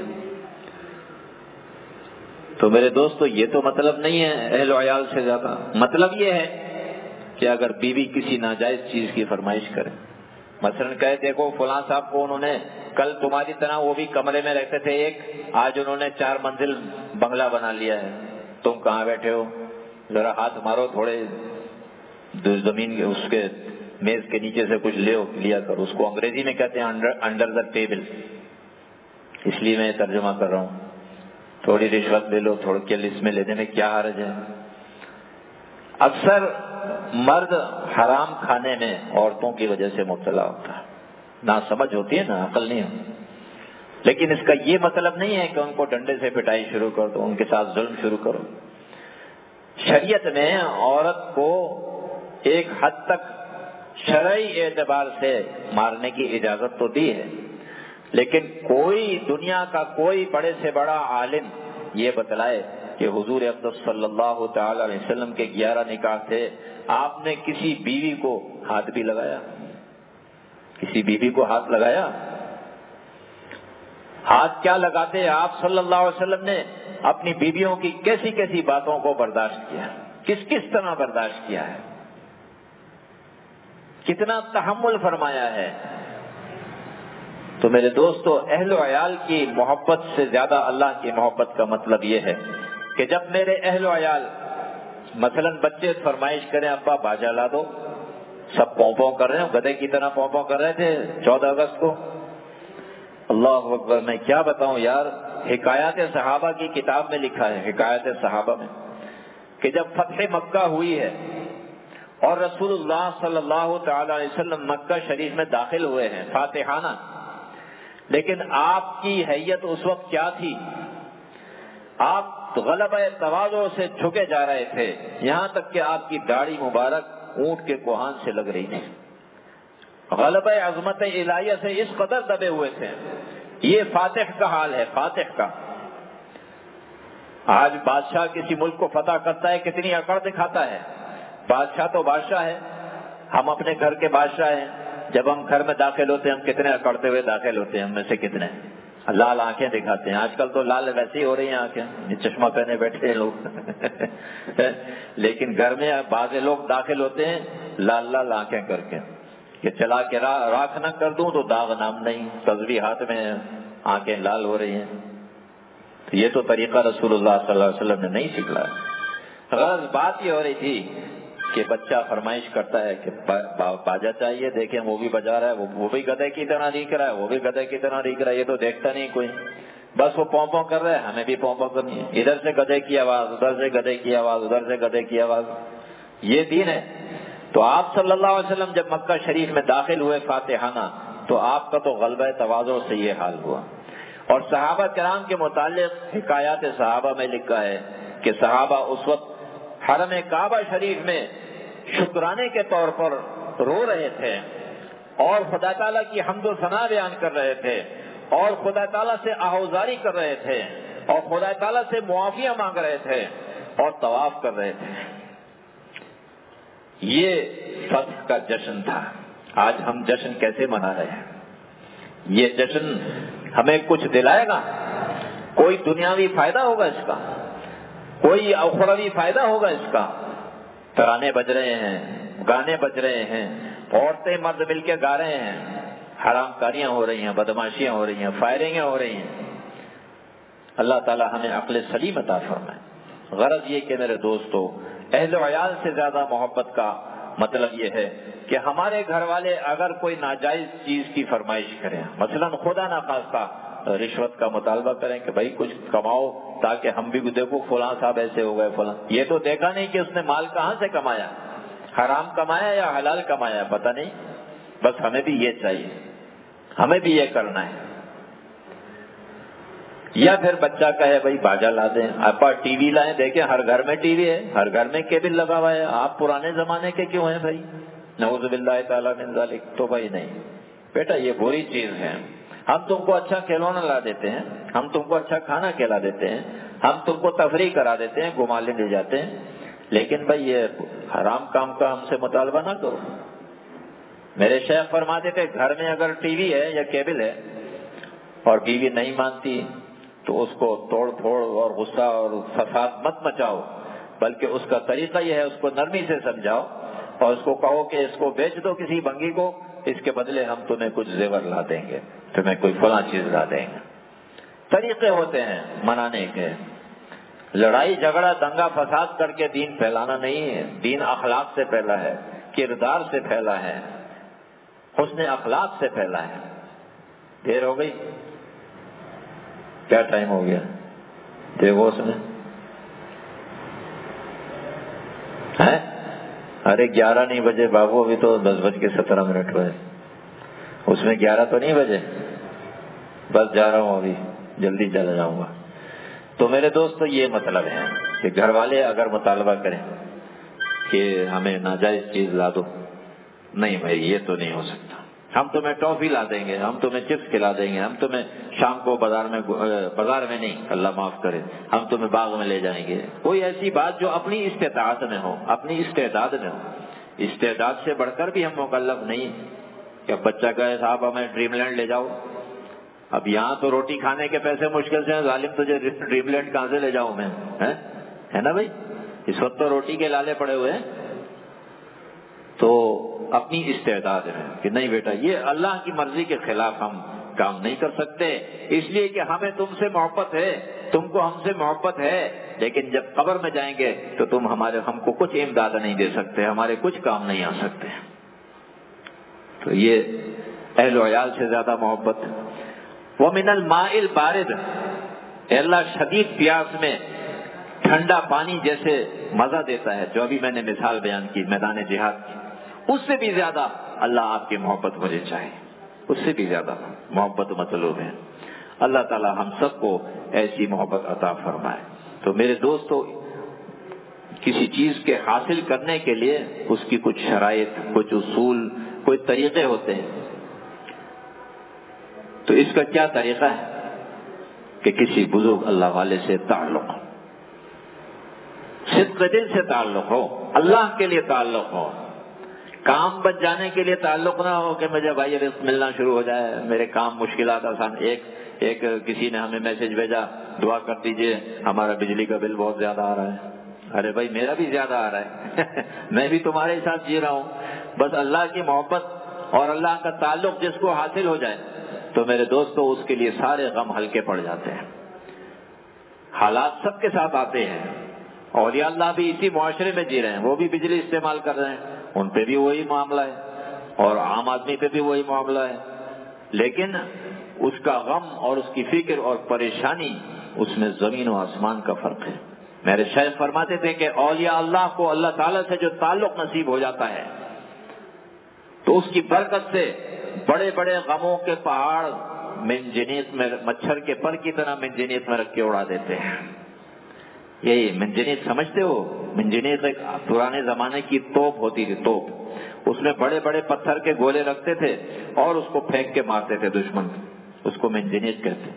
تو میرے دوستو، یہ تو مطلب نہیں ہے اہل و عیال سے زیادہ، مطلب یہ ہے کہ اگر بیوی کسی ناجائز چیز کی فرمائش کرے، مثلا کہے دیکھو فلاں صاحب کو انہوں نے کل تمہاری طرح وہ بھی کمرے میں رہتے تھے ایک، آج انہوں نے 4 منزل بنگلہ بنا لیا ہے، تم کہاں بیٹھے ہو، ذرا ہاتھ مارو، تھوڑے زمین اس کے میز کے نیچے سے کچھ لیا کرو. اس کو انگریزی میں کہتے ہیں انڈر دا ٹیبل، اس لیے میں ترجمہ کر رہا ہوں. تھوڑی رشوت لے لو، تھوڑی کل اس میں لینے میں کیا حرج ہے. اکثر مرد حرام کھانے میں عورتوں کی وجہ سے مبتلا ہوتا ہے، نہ سمجھ ہوتی ہے نہ عقل نہیں ہوتی. لیکن اس کا یہ مطلب نہیں ہے کہ ان کو ڈنڈے سے پٹائی شروع کر دو، ان کے ساتھ ظلم شروع کرو. شریعت میں عورت کو ایک حد تک شرعی اعتبار سے مارنے کی اجازت تو دی ہے، لیکن کوئی دنیا کا کوئی بڑے سے بڑا عالم یہ بتلائے کہ حضور اقدس صلی اللہ تعالی علیہ وسلم کے 11 نکاح تھے، آپ نے کسی بیوی کو ہاتھ بھی لگایا؟ کسی بیوی کو ہاتھ لگایا؟ ہاتھ کیا لگاتے، آپ صلی اللہ علیہ وسلم نے اپنی بیویوں کی کیسی کیسی باتوں کو برداشت کیا، کس کس طرح برداشت کیا ہے، کتنا تحمل فرمایا ہے. تو میرے دوستو، اہل و عیال کی محبت سے زیادہ اللہ کی محبت کا مطلب یہ ہے کہ جب میرے اہل و عیال مثلا بچے فرمائش کریں ابا باجا لا دو، سب پوں کر رہے ہیں، گدھے کی طرح پوں کر رہے تھے 14 اگست کو. اللہ اکبر، میں کیا بتاؤں یار. حکایات صحابہ کی کتاب میں لکھا ہے، حکایات صحابہ میں، کہ جب فتح مکہ ہوئی ہے اور رسول اللہ صلی اللہ تعالی علیہ وسلم مکہ شریف میں داخل ہوئے ہیں فاتحانہ، لیکن آپ کی حیت اس وقت کیا تھی؟ آپ غلبہ تواضع سے جھکے جا رہے تھے، یہاں تک کہ آپ کی داڑھی مبارک اونٹ کے کوہان سے لگ رہی تھی. غلبہ عظمت الہیہ سے اس قدر دبے ہوئے تھے. یہ فاتح کا حال ہے، فاتح کا. آج بادشاہ کسی ملک کو فتح کرتا ہے کتنی اکڑ دکھاتا ہے. بادشاہ تو بادشاہ ہے، ہم اپنے گھر کے بادشاہ ہیں. جب ہم گھر میں داخل ہوتے ہیں ہم کتنے اکڑتے ہوئے داخل ہوتے ہیں، ہم میں سے کتنے لال آنکھیں دکھاتے ہیں. آج کل تو لال ویسی ہو رہی ہیں آنکھیں، یہ چشمہ پہنے بیٹھے ہیں لوگ لیکن گھر میں بعض لوگ داخل ہوتے ہیں لال لال آنکھیں کر کے کہ چلا کے راکھ نہ کر دوں تو داغ نام نہیں، تسبیح ہاتھ میں آنکھیں لال ہو رہی ہیں. یہ تو طریقہ رسول اللہ صلی اللہ علیہ وسلم نے نہیں سکھلایا. غرض بات یہ ہو رہی تھی کہ بچہ فرمائش کرتا ہے کہ باجا چاہیے، دیکھیں وہ بھی بجا رہا ہے، وہ بھی گدھے کی طرح ریکھ رہا ہے، وہ بھی گدھے کی طرح ریکھ رہا ہے. یہ تو دیکھتا نہیں کوئی، بس وہ پوں کر رہا ہے، ہمیں بھی پوں کرنی ہے. ادھر سے گدھے کی آواز، ادھر سے گدھے کی آواز، ادھر سے گدھے کی آواز. یہ دین ہے. تو آپ صلی اللہ علیہ وسلم جب مکہ شریف میں داخل ہوئے فاتحانہ، تو آپ کا تو غلبہ تواضع سے یہ حال ہوا. اور صحابہ کرام کے متعلق حکایات صحابہ میں لکھا ہے کہ صحابہ اس وقت حرم کعبہ شریف میں شکرانے کے طور پر رو رہے تھے اور خدا تعالیٰ کی حمد و ثنا بیان کر رہے تھے اور خدا تعالیٰ سے آہوزاری کر رہے تھے اور خدا تعالیٰ سے معافیاں مانگ رہے تھے اور طواف کر رہے تھے. یہ فتح کا جشن تھا. آج ہم جشن کیسے منا رہے ہیں؟ یہ جشن ہمیں کچھ دلائے گا؟ کوئی دنیاوی فائدہ ہوگا اس کا؟ کوئی اخروی فائدہ ہوگا اس کا؟ ترانے بج رہے ہیں، گانے بج رہے ہیں، عورتیں مرد مل کے گا رہے ہیں، حرام کاریاں ہو رہی ہیں، بدماشیاں ہو رہی ہیں، فائرنگیں ہو رہی ہیں. اللہ تعالی ہمیں عقل سلیم عطا فرمائے. غرض یہ کہ میرے دوستو، اہل و عیال سے زیادہ محبت کا مطلب یہ ہے کہ ہمارے گھر والے اگر کوئی ناجائز چیز کی فرمائش کریں، مثلا خدا نخواستہ رشوت کا مطالبہ کریں کہ بھائی کچھ کماؤ تاکہ ہم بھی دیکھو فلاں صاحب ایسے ہو گئے فلاں. یہ تو دیکھا نہیں کہ اس نے مال کہاں سے کمایا، حرام کمایا یا حلال کمایا، پتہ نہیں. بس ہمیں بھی یہ چاہیے، ہمیں بھی یہ کرنا ہے. یا پھر بچہ کہے بھائی باجا لا دیں، ابا ٹی وی لائیں، دیکھیں ہر گھر میں ٹی وی ہے، ہر گھر میں کیبل لگا ہوا ہے. آپ پرانے زمانے کے کیوں ہیں بھائی؟ نعوذ باللہ تعالیٰ من ذالک. تو بھائی نہیں بیٹا، یہ بری چیز ہے. ہم تم کو اچھا کھلونا لا دیتے ہیں، ہم تم کو اچھا کھانا کھلا دیتے ہیں، ہم تم کو تفریح کرا دیتے ہیں، گھمانے لے جاتے ہیں، لیکن بھائی یہ حرام کام کا ہم سے مطالبہ نہ کرو. میرے شیخ فرماتے تھے گھر میں اگر ٹی وی ہے یا کیبل ہے اور بیوی نہیں مانتی تو اس کو توڑ پھوڑ اور غصہ اور فساد مت مچاؤ، بلکہ اس کا طریقہ یہ ہے اس کو نرمی سے سمجھاؤ. اور اس کو کہو کہ اس کو بیچ دو کسی بنگی کو، اس کے بدلے ہم تمہیں کچھ زیور لا دیں گے، تمہیں کوئی فلاں چیز لا دیں گے۔ طریقے ہوتے ہیں منانے کے۔ لڑائی جھگڑا دنگا فساد کر کے دین پھیلانا نہیں ہے، دین اخلاق سے پھیلا ہے، کردار سے پھیلا ہے، حسن اخلاق سے پھیلا ہے۔ دیر ہو گئی؟ کیا ٹائم ہو گیا دیکھو اس میں؟ ہے ارے 11 نہیں بجے بابو، ابھی تو 10:17 ہوئے، اس میں 11 تو نہیں بجے؟ بس جا رہا ہوں، ابھی جلدی چلا جاؤں گا۔ تو میرے دوستو یہ مطلب ہے کہ گھر والے اگر مطالبہ کریں کہ ہمیں ناجائز چیز لا دو، نہیں بھائی یہ تو نہیں ہو سکتا، ہم تمہیں ٹافی لا دیں گے، ہم تمہیں چپس کھلا دیں گے، ہم تمہیں شام کو بازار میں نہیں، اللہ معاف کرے، ہم تمہیں باغ میں لے جائیں گے۔ کوئی ایسی بات جو اپنی استطاعت میں ہو، اپنی استعداد میں ہو۔ استعداد سے بڑھ کر بھی ہم مکلف نہیں کہ اب بچہ کہے صاحب ہمیں ڈریم لینڈ لے جاؤ، اب یہاں تو روٹی کھانے کے پیسے مشکل سے ہیں، ظالم تجھے ڈریم لینڈ کہاں سے لے جاؤں میں؟ ہے نا بھائی، اس وقت تو روٹی کے لالے پڑے ہوئے ہیں۔ تو اپنی استعداد ہے کہ نہیں بیٹا یہ اللہ کی مرضی کے خلاف ہم کام نہیں کر سکتے، اس لیے کہ ہمیں تم سے محبت ہے، تم کو ہم سے محبت ہے، لیکن جب قبر میں جائیں گے تو تم ہم کو کچھ امداد نہیں دے سکتے، ہمارے کچھ کام نہیں آ سکتے۔ تو یہ اہل و عیال سے زیادہ محبت۔ وَمِنَ الْمَاءِ الْبَارِدِ، اے اللہ شدید پیاس میں ٹھنڈا پانی جیسے مزہ دیتا ہے، جو ابھی میں نے مثال بیان کی میدان جہاد کی، اس سے بھی زیادہ اللہ آپ کی محبت مجھے چاہیے، اس سے بھی زیادہ محبت مطلوب ہے۔ اللہ تعالی ہم سب کو ایسی محبت عطا فرمائے۔ تو میرے دوستو، کسی چیز کے حاصل کرنے کے لیے اس کی کچھ شرائط، کچھ اصول، کوئی طریقے ہوتے ہیں۔ تو اس کا کیا طریقہ ہے کہ کسی بزرگ اللہ والے سے تعلق، صدق دل سے تعلق ہو، اللہ کے لیے تعلق ہو، کام بچ جانے کے لیے تعلق نہ ہو کہ مجھے بھائی رزق ملنا شروع ہو جائے، میرے کام مشکلات آسان۔ ایک کسی نے ہمیں میسج بھیجا، دعا کر دیجئے ہمارا بجلی کا بل بہت زیادہ آ رہا ہے۔ ارے بھائی میرا بھی زیادہ آ رہا ہے میں بھی تمہارے ساتھ جی رہا ہوں۔ بس اللہ کی محبت اور اللہ کا تعلق جس کو حاصل ہو جائے تو میرے دوستو اس کے لیے سارے غم ہلکے پڑ جاتے ہیں۔ حالات سب کے ساتھ آتے ہیں، اولیاء اللہ بھی اسی معاشرے میں جی رہے ہیں، وہ بھی بجلی استعمال کر رہے ہیں، ان پہ بھی وہی معاملہ ہے اور عام آدمی پہ بھی وہی معاملہ ہے، لیکن اس کا غم اور اس کی فکر اور پریشانی، اس میں زمین و آسمان کا فرق ہے۔ میرے شیخ فرماتے تھے کہ اولیاء اللہ کو اللہ تعالیٰ سے جو تعلق نصیب ہو جاتا ہے تو اس کی برکت سے بڑے بڑے غموں کے پہاڑ منجنیق میں، مچھر کے پر کی طرح منجنیق میں رکھ کے اڑا دیتے ہیں۔ یہی منجنیق سمجھتے ہو؟ منجنیق ایک پرانے زمانے کی توپ ہوتی تھی، توپ، اس میں بڑے بڑے پتھر کے گولے رکھتے تھے اور اس کو پھینک کے مارتے تھے دشمن، اس کو منجنیق کہتے۔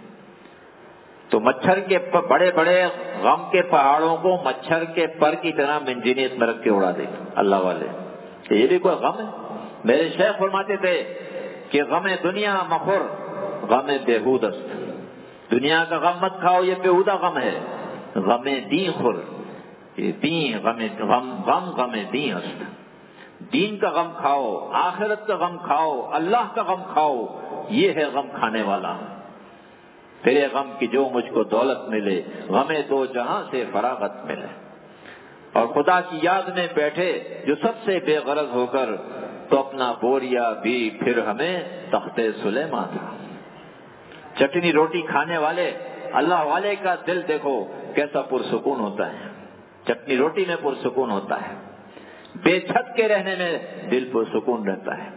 تو مچھر کے بڑے بڑے غم کے پہاڑوں کو مچھر کے پر کی طرح منجنیق میں رکھ کے اڑا دے اللہ والے۔ یہ بھی کوئی غم ہے؟ میرے شیخ فرماتے تھے کہ غم دنیا مخور غم بیہود است، دنیا کا غم مت کھاؤ، یہ بیہودہ غم ہے۔ غم دین خور، یہ دین غم دین است، دین کا غم کھاؤ، آخرت کا غم کھاؤ، اللہ کا غم کھاؤ، یہ ہے غم کھانے والا۔ تیرے غم کی جو مجھ کو دولت ملے، غم دو جہاں سے فراغت ملے۔ اور خدا کی یاد میں بیٹھے جو سب سے بے غرض ہو کر، تو اپنا بوریا بھی پھر ہمیں تخت سلیمان تھا۔ چٹنی روٹی کھانے والے اللہ والے کا دل دیکھو کیسا پرسکون ہوتا ہے، چٹنی روٹی میں پرسکون ہوتا ہے، بے چھت کے رہنے میں دل پرسکون رہتا ہے۔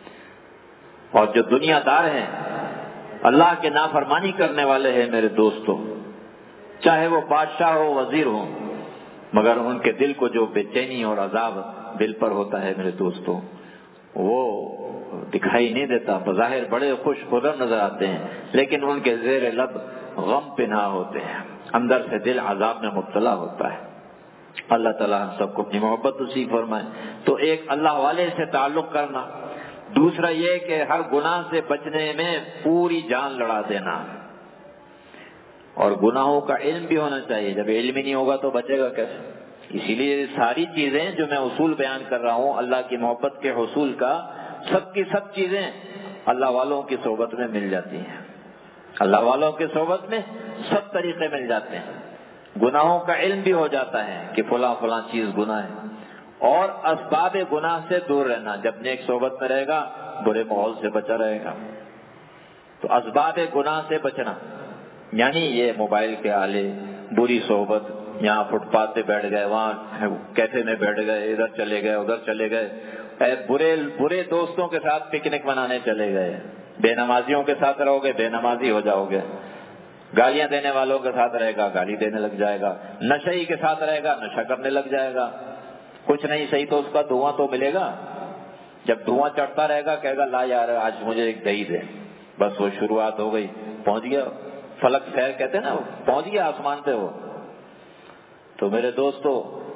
اور جو دنیا دار ہیں، اللہ کے نافرمانی کرنے والے ہیں میرے دوستوں، چاہے وہ بادشاہ ہو، وزیر ہو، مگر ان کے دل کو جو بے چینی اور عذاب دل پر ہوتا ہے میرے دوستوں، وہ دکھائی نہیں دیتا۔ بظاہر بڑے خوش خرم نظر آتے ہیں، لیکن ان کے زیر لب غم پنہاں ہوتے ہیں، اندر سے دل عذاب میں مبتلا ہوتا ہے۔ اللہ تعالیٰ ہم سب کو اپنی محبت نصیب فرمائے۔ تو ایک اللہ والے سے تعلق کرنا، دوسرا یہ کہ ہر گناہ سے بچنے میں پوری جان لڑا دینا، اور گناہوں کا علم بھی ہونا چاہیے۔ جب علم ہی نہیں ہوگا تو بچے گا کیسے؟ اسی لیے یہ ساری چیزیں جو میں اصول بیان کر رہا ہوں اللہ کی محبت کے حصول کا، سب کی سب چیزیں اللہ والوں کی صحبت میں مل جاتی ہیں۔ اللہ والوں کی صحبت میں سب طریقے مل جاتے ہیں۔ گناہوں کا علم بھی ہو جاتا ہے کہ فلاں فلاں چیز گناہ ہے، اور اسباب گناہ سے دور رہنا، جب نیک صحبت میں رہے گا برے ماحول سے بچا رہے گا۔ تو اسباب گناہ سے بچنا یعنی یہ موبائل کے آلے، بری صحبت، یہاں فٹ پاتھ پہ بیٹھ گئے، وہاں کیفے میں بیٹھ گئے، ادھر چلے گئے ادھر چلے گئے، برے دوستوں کے ساتھ پکنک منانے چلے گئے، بے نمازیوں کے ساتھ رہو گے بے نمازی ہو جاؤ گے، گالیاں دینے والوں کے ساتھ رہے گا گالی دینے لگ جائے گا، نشئی کے ساتھ رہے گا نشہ کرنے لگ جائے گا، کچھ نہیں صحیح تو اس کا دھواں تو ملے گا، جب دھواں چڑھتا رہے گا کہے گا لا یار آج مجھے ایک دہی دے، بس وہ شروعات ہو گئی، پہنچ گیا فلک سیر کہتے ہیں نا، پہنچ گیا آسمان پہ وہ۔ تو میرے دوستو،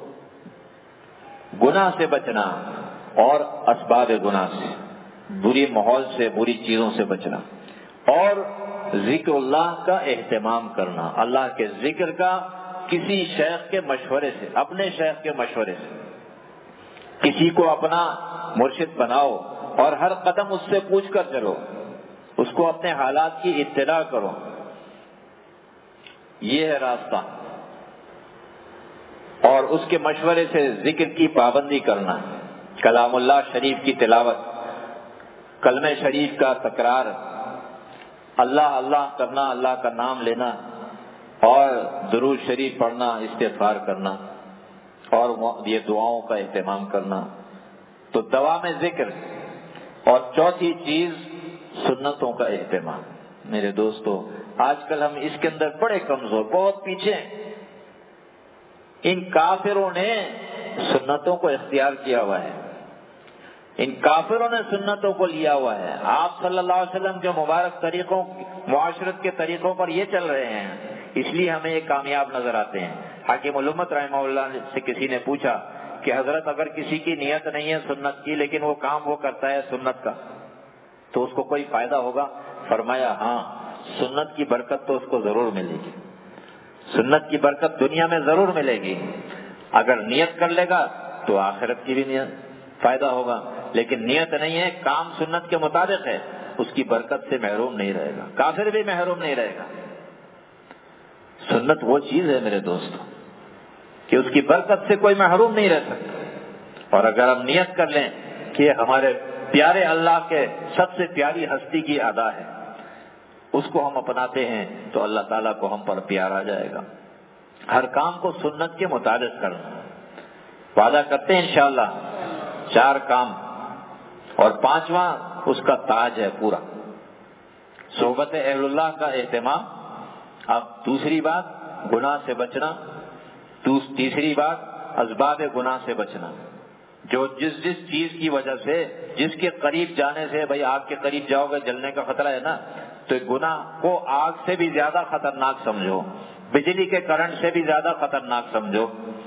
گناہ سے بچنا اور اسباب گناہ سے، بری ماحول سے، بری چیزوں سے بچنا، اور ذکر اللہ کا اہتمام کرنا، اللہ کے ذکر کا کسی شیخ کے مشورے سے، اپنے شیخ کے مشورے سے، کسی کو اپنا مرشد بناؤ اور ہر قدم اس سے پوچھ کر چلو، اس کو اپنے حالات کی اطلاع کرو، یہ ہے راستہ۔ اور اس کے مشورے سے ذکر کی پابندی کرنا، کلام اللہ شریف کی تلاوت، کلمہ شریف کا تکرار، اللہ اللہ کرنا، اللہ کا نام لینا، اور درود شریف پڑھنا، استغفار کرنا، اور یہ دعاؤں کا اہتمام کرنا۔ تو دوام ذکر، اور چوتھی چیز سنتوں کا اہتمام۔ میرے دوستو، آج کل ہم اس کے اندر بڑے کمزور، بہت پیچھے ہیں۔ ان کافروں نے سنتوں کو اختیار کیا ہوا ہے، ان کافروں نے سنتوں کو لیا ہوا ہے۔ آپ صلی اللہ علیہ وسلم کے مبارک طریقوں، معاشرت کے طریقوں پر یہ چل رہے ہیں، اس لیے ہمیں یہ کامیاب نظر آتے ہیں۔ حاکم الامت رحمہ اللہ سے کسی نے پوچھا کہ حضرت اگر کسی کی نیت نہیں ہے سنت کی لیکن وہ کام وہ کرتا ہے سنت کا، تو اس کو کوئی فائدہ ہوگا؟ فرمایا ہاں، سنت کی برکت تو اس کو ضرور ملے گی، سنت کی برکت دنیا میں ضرور ملے گی۔ اگر نیت کر لے گا تو آخرت کی بھی نیت فائدہ ہوگا، لیکن نیت نہیں ہے، کام سنت کے مطابق ہے، اس کی برکت سے محروم نہیں رہے گا، کافر بھی محروم نہیں رہے گا۔ سنت وہ چیز ہے میرے دوستو کہ اس کی برکت سے کوئی محروم نہیں رہ سکتا۔ اور اگر ہم نیت کر لیں کہ یہ ہمارے پیارے اللہ کے سب سے پیاری ہستی کی ادا ہے، اس کو ہم اپناتے ہیں تو اللہ تعالیٰ کو ہم پر پیار آ جائے گا۔ ہر کام کو سنت کے مطابق کرنا، وعدہ کرتے ہیں انشاءاللہ 4 کام، اور 5واں اس کا تاج ہے پورا، صحبت اہل اللہ کا اہتمام۔ اب دوسری بات گناہ سے بچنا، تیسری بات اسباب گناہ سے بچنا، جو جس چیز کی وجہ سے، جس کے قریب جانے سے، بھائی آگ کے قریب جاؤ گے جلنے کا خطرہ ہے نا، تو گناہ کو آگ سے بھی زیادہ خطرناک سمجھو، بجلی کے کرنٹ سے بھی زیادہ خطرناک سمجھو،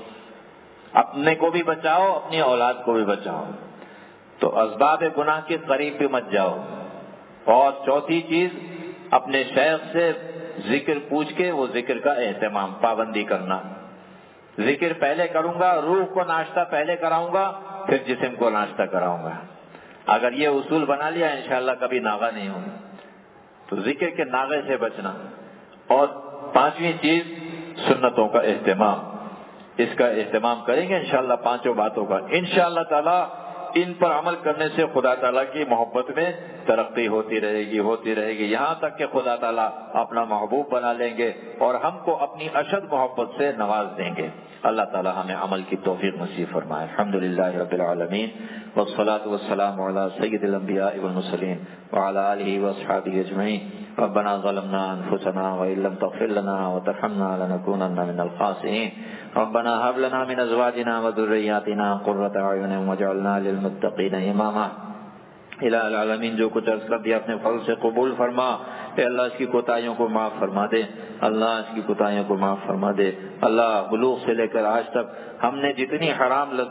اپنے کو بھی بچاؤ اپنی اولاد کو بھی بچاؤ۔ تو اسباب گناہ کے قریب بھی مت جاؤ۔ اور چوتھی چیز اپنے شیخ سے ذکر پوچھ کے وہ ذکر کا اہتمام، پابندی کرنا۔ ذکر پہلے کروں گا، روح کو ناشتہ پہلے کراؤں گا، پھر جسم کو ناشتہ کراؤں گا۔ اگر یہ اصول بنا لیا انشاءاللہ کبھی ناغہ نہیں ہوگا۔ تو ذکر کے ناغے سے بچنا۔ اور 5ویں چیز سنتوں کا اہتمام، اس کا اہتمام کریں گے انشاءاللہ 5 باتوں کا، انشاءاللہ تعالی ان پر عمل کرنے سے خدا تعالیٰ کی محبت میں ترقی ہوتی رہے گی، یہاں تک کہ خدا تعالیٰ اپنا محبوب بنا لیں گے اور ہم کو اپنی اشد محبت سے نواز دیں گے۔ اللہ تعالیٰ ہمیں عمل کی توفیق نصیب فرمائے۔ الحمدللہ رب العالمین، والصلاة والسلام علی سید الانبیاء والمرسلین وعلی آلہ واصحابہ اجمعین۔ ربنا ظلمنا انفسنا وان لم تغفر لنا وترحمنا لنکونن من الخاسرین۔ ربنا هب لنا من ازواجنا وذرياتنا قرة اعین واجعلنا للمتقین اماما۔ الہ العالمین، جو کچھ عرض کر دیا اپنے فضل سے قبول فرما۔ اے اللہ اس کی کوتاہیوں کو معاف فرما دے، اللہ اس کی کوتاہیوں کو معاف فرما دے۔ اللہ بلوغ سے لے کر آج تک ہم نے جتنی حرام لذت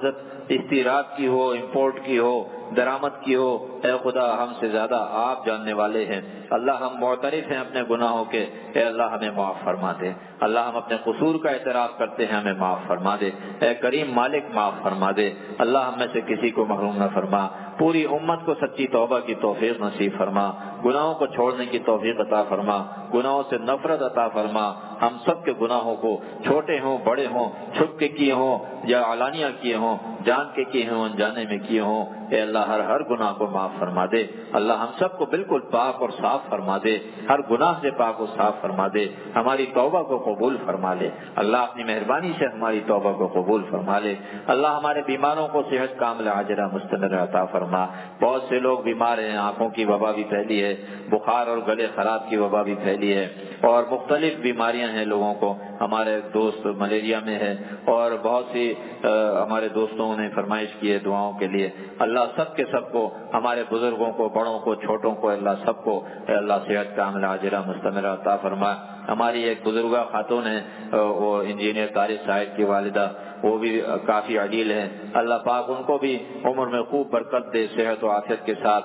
استیراد کی ہو، امپورٹ کی ہو، درآمد کی ہو، اے خدا ہم سے زیادہ آپ جاننے والے ہیں۔ اللہ ہم معترف ہیں اپنے گناہوں کے، اے اللہ ہمیں معاف فرما دے۔ اللہ ہم اپنے قصور کا اعتراف کرتے ہیں، ہمیں معاف فرما دے۔ اے کریم مالک معاف فرما دے۔ اللہ ہم میں سے کسی کو محروم نہ فرما۔ پوری امت کو سچی توبہ کی توفیق نصیب فرما، گناہوں کو چھوڑنے کی توفیق عطا فرما، گناہوں سے نفرت عطا فرما۔ ہم سب کے گناہوں کو، چھوٹے ہوں بڑے ہوں، چھپ کے کیے ہوں یا علانیہ کیے ہوں، جان کے کیے ہوں انجانے میں کیے ہوں، اے اللہ ہر گناہ کو معاف فرما دے۔ اللہ ہم سب کو بالکل پاک اور صاف فرما دے، ہر گناہ سے پاک و صاف فرما دے، ہماری توبہ کو قبول فرما لے۔ اللہ اپنی مہربانی سے ہماری توبہ کو قبول فرما لے۔ اللہ ہمارے بیماروں کو صحت کاملہ عاجلہ مستمر عطا فرما۔ بہت سے لوگ بیمار ہیں، آنکھوں کی وبا بھی پھیلی ہے، بخار اور گلے خراب کی وبا بھی پھیلی ہے، اور مختلف بیماریاں ہیں لوگوں کو۔ ہمارے دوست ملیریا میں ہے، اور بہت سی ہمارے دوستوں نے فرمائش کی ہے دعاؤں کے لیے۔ اللہ سب کے سب کو، ہمارے بزرگوں کو، بڑوں کو، چھوٹوں کو، اللہ سب کو اے اللہ صحت کاملہ عاجلہ مستمر عطا فرما۔ ہماری ایک بزرگہ خاتون ہے، وہ انجینئر طارق صاحب کی والدہ، وہ بھی کافی علیل ہیں۔ اللہ پاک ان کو بھی عمر میں خوب برکت دے، صحت و عافیت کے ساتھ۔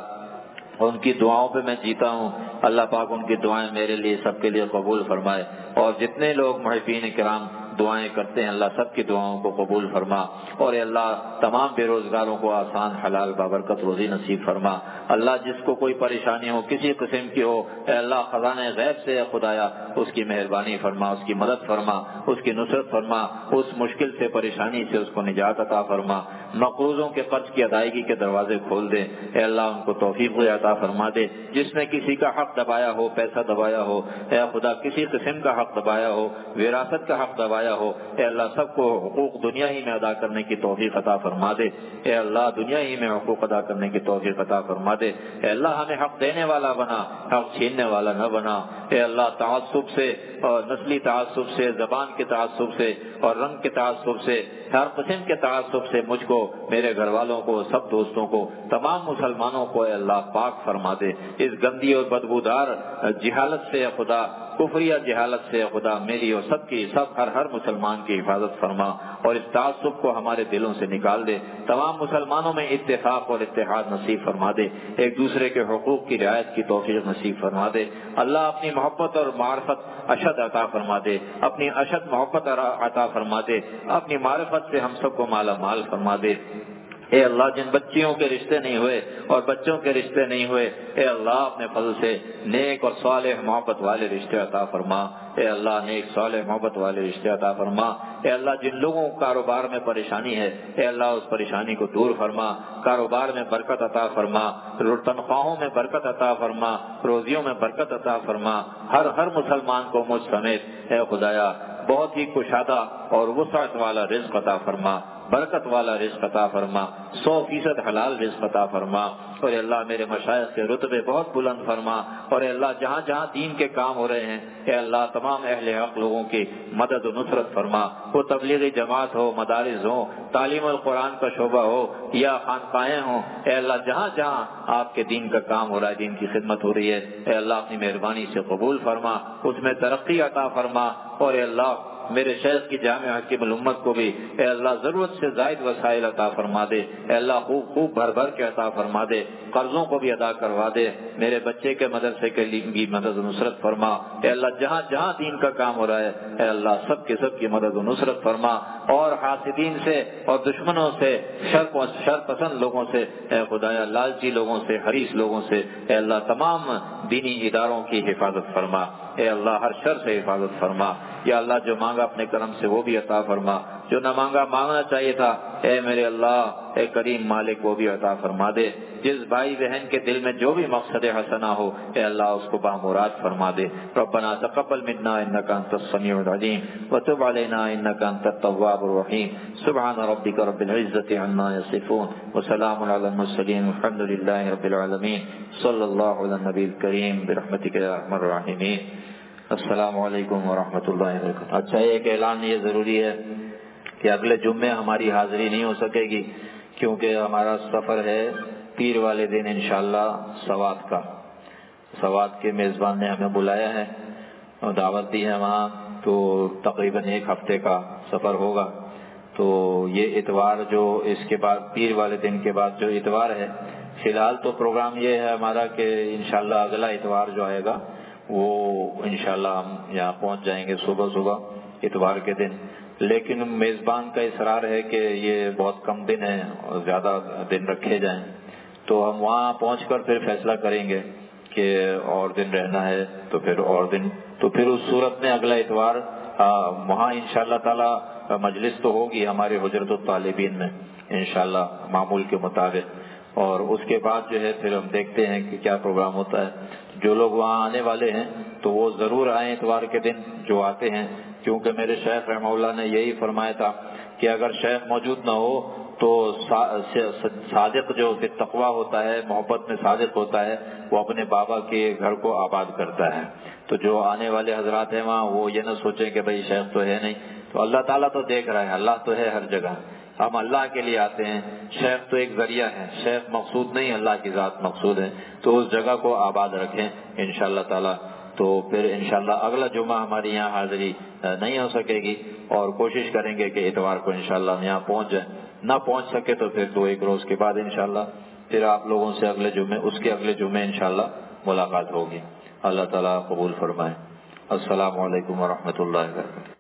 ان کی دعاؤں پہ میں جیتا ہوں، اللہ پاک ان کی دعائیں میرے لیے سب کے لیے قبول فرمائے، اور جتنے لوگ محبین کرام دعائیں کرتے ہیں اللہ سب کی دعاؤں کو قبول فرما، اور اے اللہ تمام بے روزگاروں کو آسان حلال بابرکت روزی نصیب فرما۔ اللہ جس کو کوئی پریشانی ہو کسی قسم کی ہو، اے اللہ خزانہ غیب سے خدایا اس کی مہربانی فرما، اس کی مدد فرما، اس کی نصرت فرما، اس مشکل سے پریشانی سے اس کو نجات عطا فرما۔ مقروضوں کے قرض کی ادائیگی کے دروازے کھول دے، اے اللہ ان کو توفیق عطا فرما دے۔ جس نے کسی کا حق دبایا ہو، پیسہ دبایا ہو، اے خدا کسی قسم کا حق دبایا ہو، وراثت کا حق دبایا ہو، اے اللہ سب کو حقوق دنیا ہی میں ادا کرنے کی توفیق عطا فرما دے۔ اے اللہ دنیا ہی میں حقوق ادا کرنے کی توفیق عطا فرما دے۔ اے اللہ ہمیں حق دینے والا بنا، حق چھیننے والا نہ بنا۔ اے اللہ تعصب سے اور نسلی تعصب سے، زبان کے تعصب سے اور رنگ کے تعصب سے، ہر قسم کے تعصب سے مجھ کو، میرے گھر والوں کو، سب دوستوں کو، تمام مسلمانوں کو اے اللہ پاک فرما دے۔ اس گندی اور بدبودار جہالت سے اے خدا، کفریہ جہالت سے اے خدا میری اور سب کی، ہر مسلمان کی حفاظت فرما، اور اس تعصب کو ہمارے دلوں سے نکال دے۔ تمام مسلمانوں میں اتفاق اور اتحاد نصیب فرما دے، ایک دوسرے کے حقوق کی رعایت کی توفیق نصیب فرما دے۔ اللہ اپنی محبت اور معرفت اشد عطا فرما دے، اپنی اشد محبت عطا فرما دے، اپنی معرفت سے ہم سب کو مالا مال فرما دے۔ اے اللہ جن بچیوں کے رشتے نہیں ہوئے اور بچوں کے رشتے نہیں ہوئے، اے اللہ اپنے فضل سے نیک اور صالح محبت والے رشتے عطا فرما۔ اے اللہ نیک صالح محبت والے رشتے عطا فرما۔ اے اللہ جن لوگوں کو کاروبار میں پریشانی ہے، اے اللہ اس پریشانی کو دور فرما، کاروبار میں برکت عطا فرما، تنخواہوں میں برکت عطا فرما، روزیوں میں برکت عطا فرما۔ ہر مسلمان کو مجھ سمیت اے خدایا بہت ہی کشادہ اور وسعت والا رزق عطا فرما، برکت والا رزق عطا فرما، 100% حلال رزق عطا فرما۔ اور اے اللہ میرے مشائخ کے رتبے بہت بلند فرما، اور اے اللہ جہاں جہاں دین کے کام ہو رہے ہیں، اے اللہ تمام اہل حق لوگوں کی مدد و نصرت فرما، وہ تبلیغی جماعت ہو، مدارس ہو، تعلیم القرآن کا شعبہ ہو یا خانقاہیں ہوں، اے اللہ جہاں جہاں آپ کے دین کا کام ہو رہا ہے، دین کی خدمت ہو رہی ہے، اے اللہ اپنی مہربانی سے قبول فرما، اس میں ترقی عطا فرما۔ اور اے اللہ میرے شیخ کی جامع حکیم الامت کو بھی اے اللہ ضرورت سے زائد وسائل عطا فرما دے، اے اللہ خوب بھر بھر کے عطا فرما دے، قرضوں کو بھی ادا کروا دے، میرے بچے کے مدرسے کے لیے بھی مدد و نصرت فرما۔ اے اللہ جہاں جہاں دین کا کام ہو رہا ہے، اے اللہ سب کی مدد و نصرت فرما، اور حاسدین سے اور دشمنوں سے، شر پسند لوگوں سے، اے خدایا لالچی لوگوں سے، حریص لوگوں سے، اے اللہ تمام دینی اداروں کی حفاظت فرما، اے اللہ ہر شر سے حفاظت فرما۔ یا اللہ جو مانگا اپنے کرم سے وہ بھی عطا فرما، جو نہ مانگا مانگنا چاہیے تھا، اے میرے اللہ اے کریم مالک وہ بھی عطا فرما دے۔ جس بھائی بہن کے دل میں جو بھی مقصد حسنہ ہو، اے اللہ اس کو بامراد فرما دے۔ ربنا تقبل منا انک انت السمیع العلیم وتب علینا انک انت التواب الرحیم۔ سبحان ربک رب العزۃ عما یصفون وسلام علی المرسلین والحمد للہ رب العالمین۔ صلی اللہ علی النبی الکریم برحمتک یا ارحم الراحمین۔ السلام علیکم ورحمۃ اللہ وبرکاتہ۔ اچھا ایک اعلان یہ ضروری ہے کہ اگلے جمعے ہماری حاضری نہیں ہو سکے گی، کیونکہ ہمارا سفر ہے پیر والے دن انشاءاللہ سوات کا۔ سوات کے میزبان نے ہمیں بلایا ہے اور دعوت دی ہے وہاں، تو تقریباً 1 ہفتے کا سفر ہوگا، تو یہ اتوار جو اس کے بعد پیر والے دن کے بعد جو اتوار ہے، فی الحال تو پروگرام یہ ہے ہمارا کہ انشاءاللہ اگلا اتوار جو آئے گا وہ انشاءاللہ ہم یہاں پہنچ جائیں گے صبح صبح اتوار کے دن، لیکن میزبان کا اصرار ہے کہ یہ بہت کم دن ہیں اور زیادہ دن رکھے جائیں، تو ہم وہاں پہنچ کر پھر فیصلہ کریں گے کہ اور دن رہنا ہے تو پھر اور دن، تو پھر اس صورت میں اگلا اتوار وہاں انشاءاللہ تعالی مجلس تو ہوگی ہمارے حجرت الطالبین میں انشاءاللہ معمول کے مطابق، اور اس کے بعد جو ہے پھر ہم دیکھتے ہیں کہ کیا پروگرام ہوتا ہے۔ جو لوگ وہاں آنے والے ہیں تو وہ ضرور آئیں اتوار کے دن جو آتے ہیں، کیونکہ میرے شیخ رحمہ اللہ نے یہی فرمایا تھا کہ اگر شیخ موجود نہ ہو تو صادق جو تقویٰ ہوتا ہے، محبت میں صادق ہوتا ہے، وہ اپنے بابا کے گھر کو آباد کرتا ہے۔ تو جو آنے والے حضرات ہیں وہاں وہ یہ نہ سوچیں کہ بھئی شیخ تو ہے نہیں، تو اللہ تعالیٰ تو دیکھ رہا ہے، اللہ تو ہے ہر جگہ، ہم اللہ کے لیے آتے ہیں، شیخ تو ایک ذریعہ ہے، شیخ مقصود نہیں، اللہ کی ذات مقصود ہے، تو اس جگہ کو آباد رکھیں انشاءاللہ تعالیٰ۔ تو پھر انشاءاللہ اگلا جمعہ ہماری یہاں حاضری نہیں ہو سکے گی، اور کوشش کریں گے کہ اتوار کو انشاءاللہ ہم یہاں پہنچ جائیں، نہ پہنچ سکے تو پھر 2-1 روز کے بعد انشاءاللہ پھر آپ لوگوں سے اگلے جمعے اس کے اگلے جمعے انشاءاللہ ملاقات ہوگی۔ اللہ تعالیٰ قبول فرمائے۔ السلام علیکم ورحمۃ اللہ وبرکاتہ۔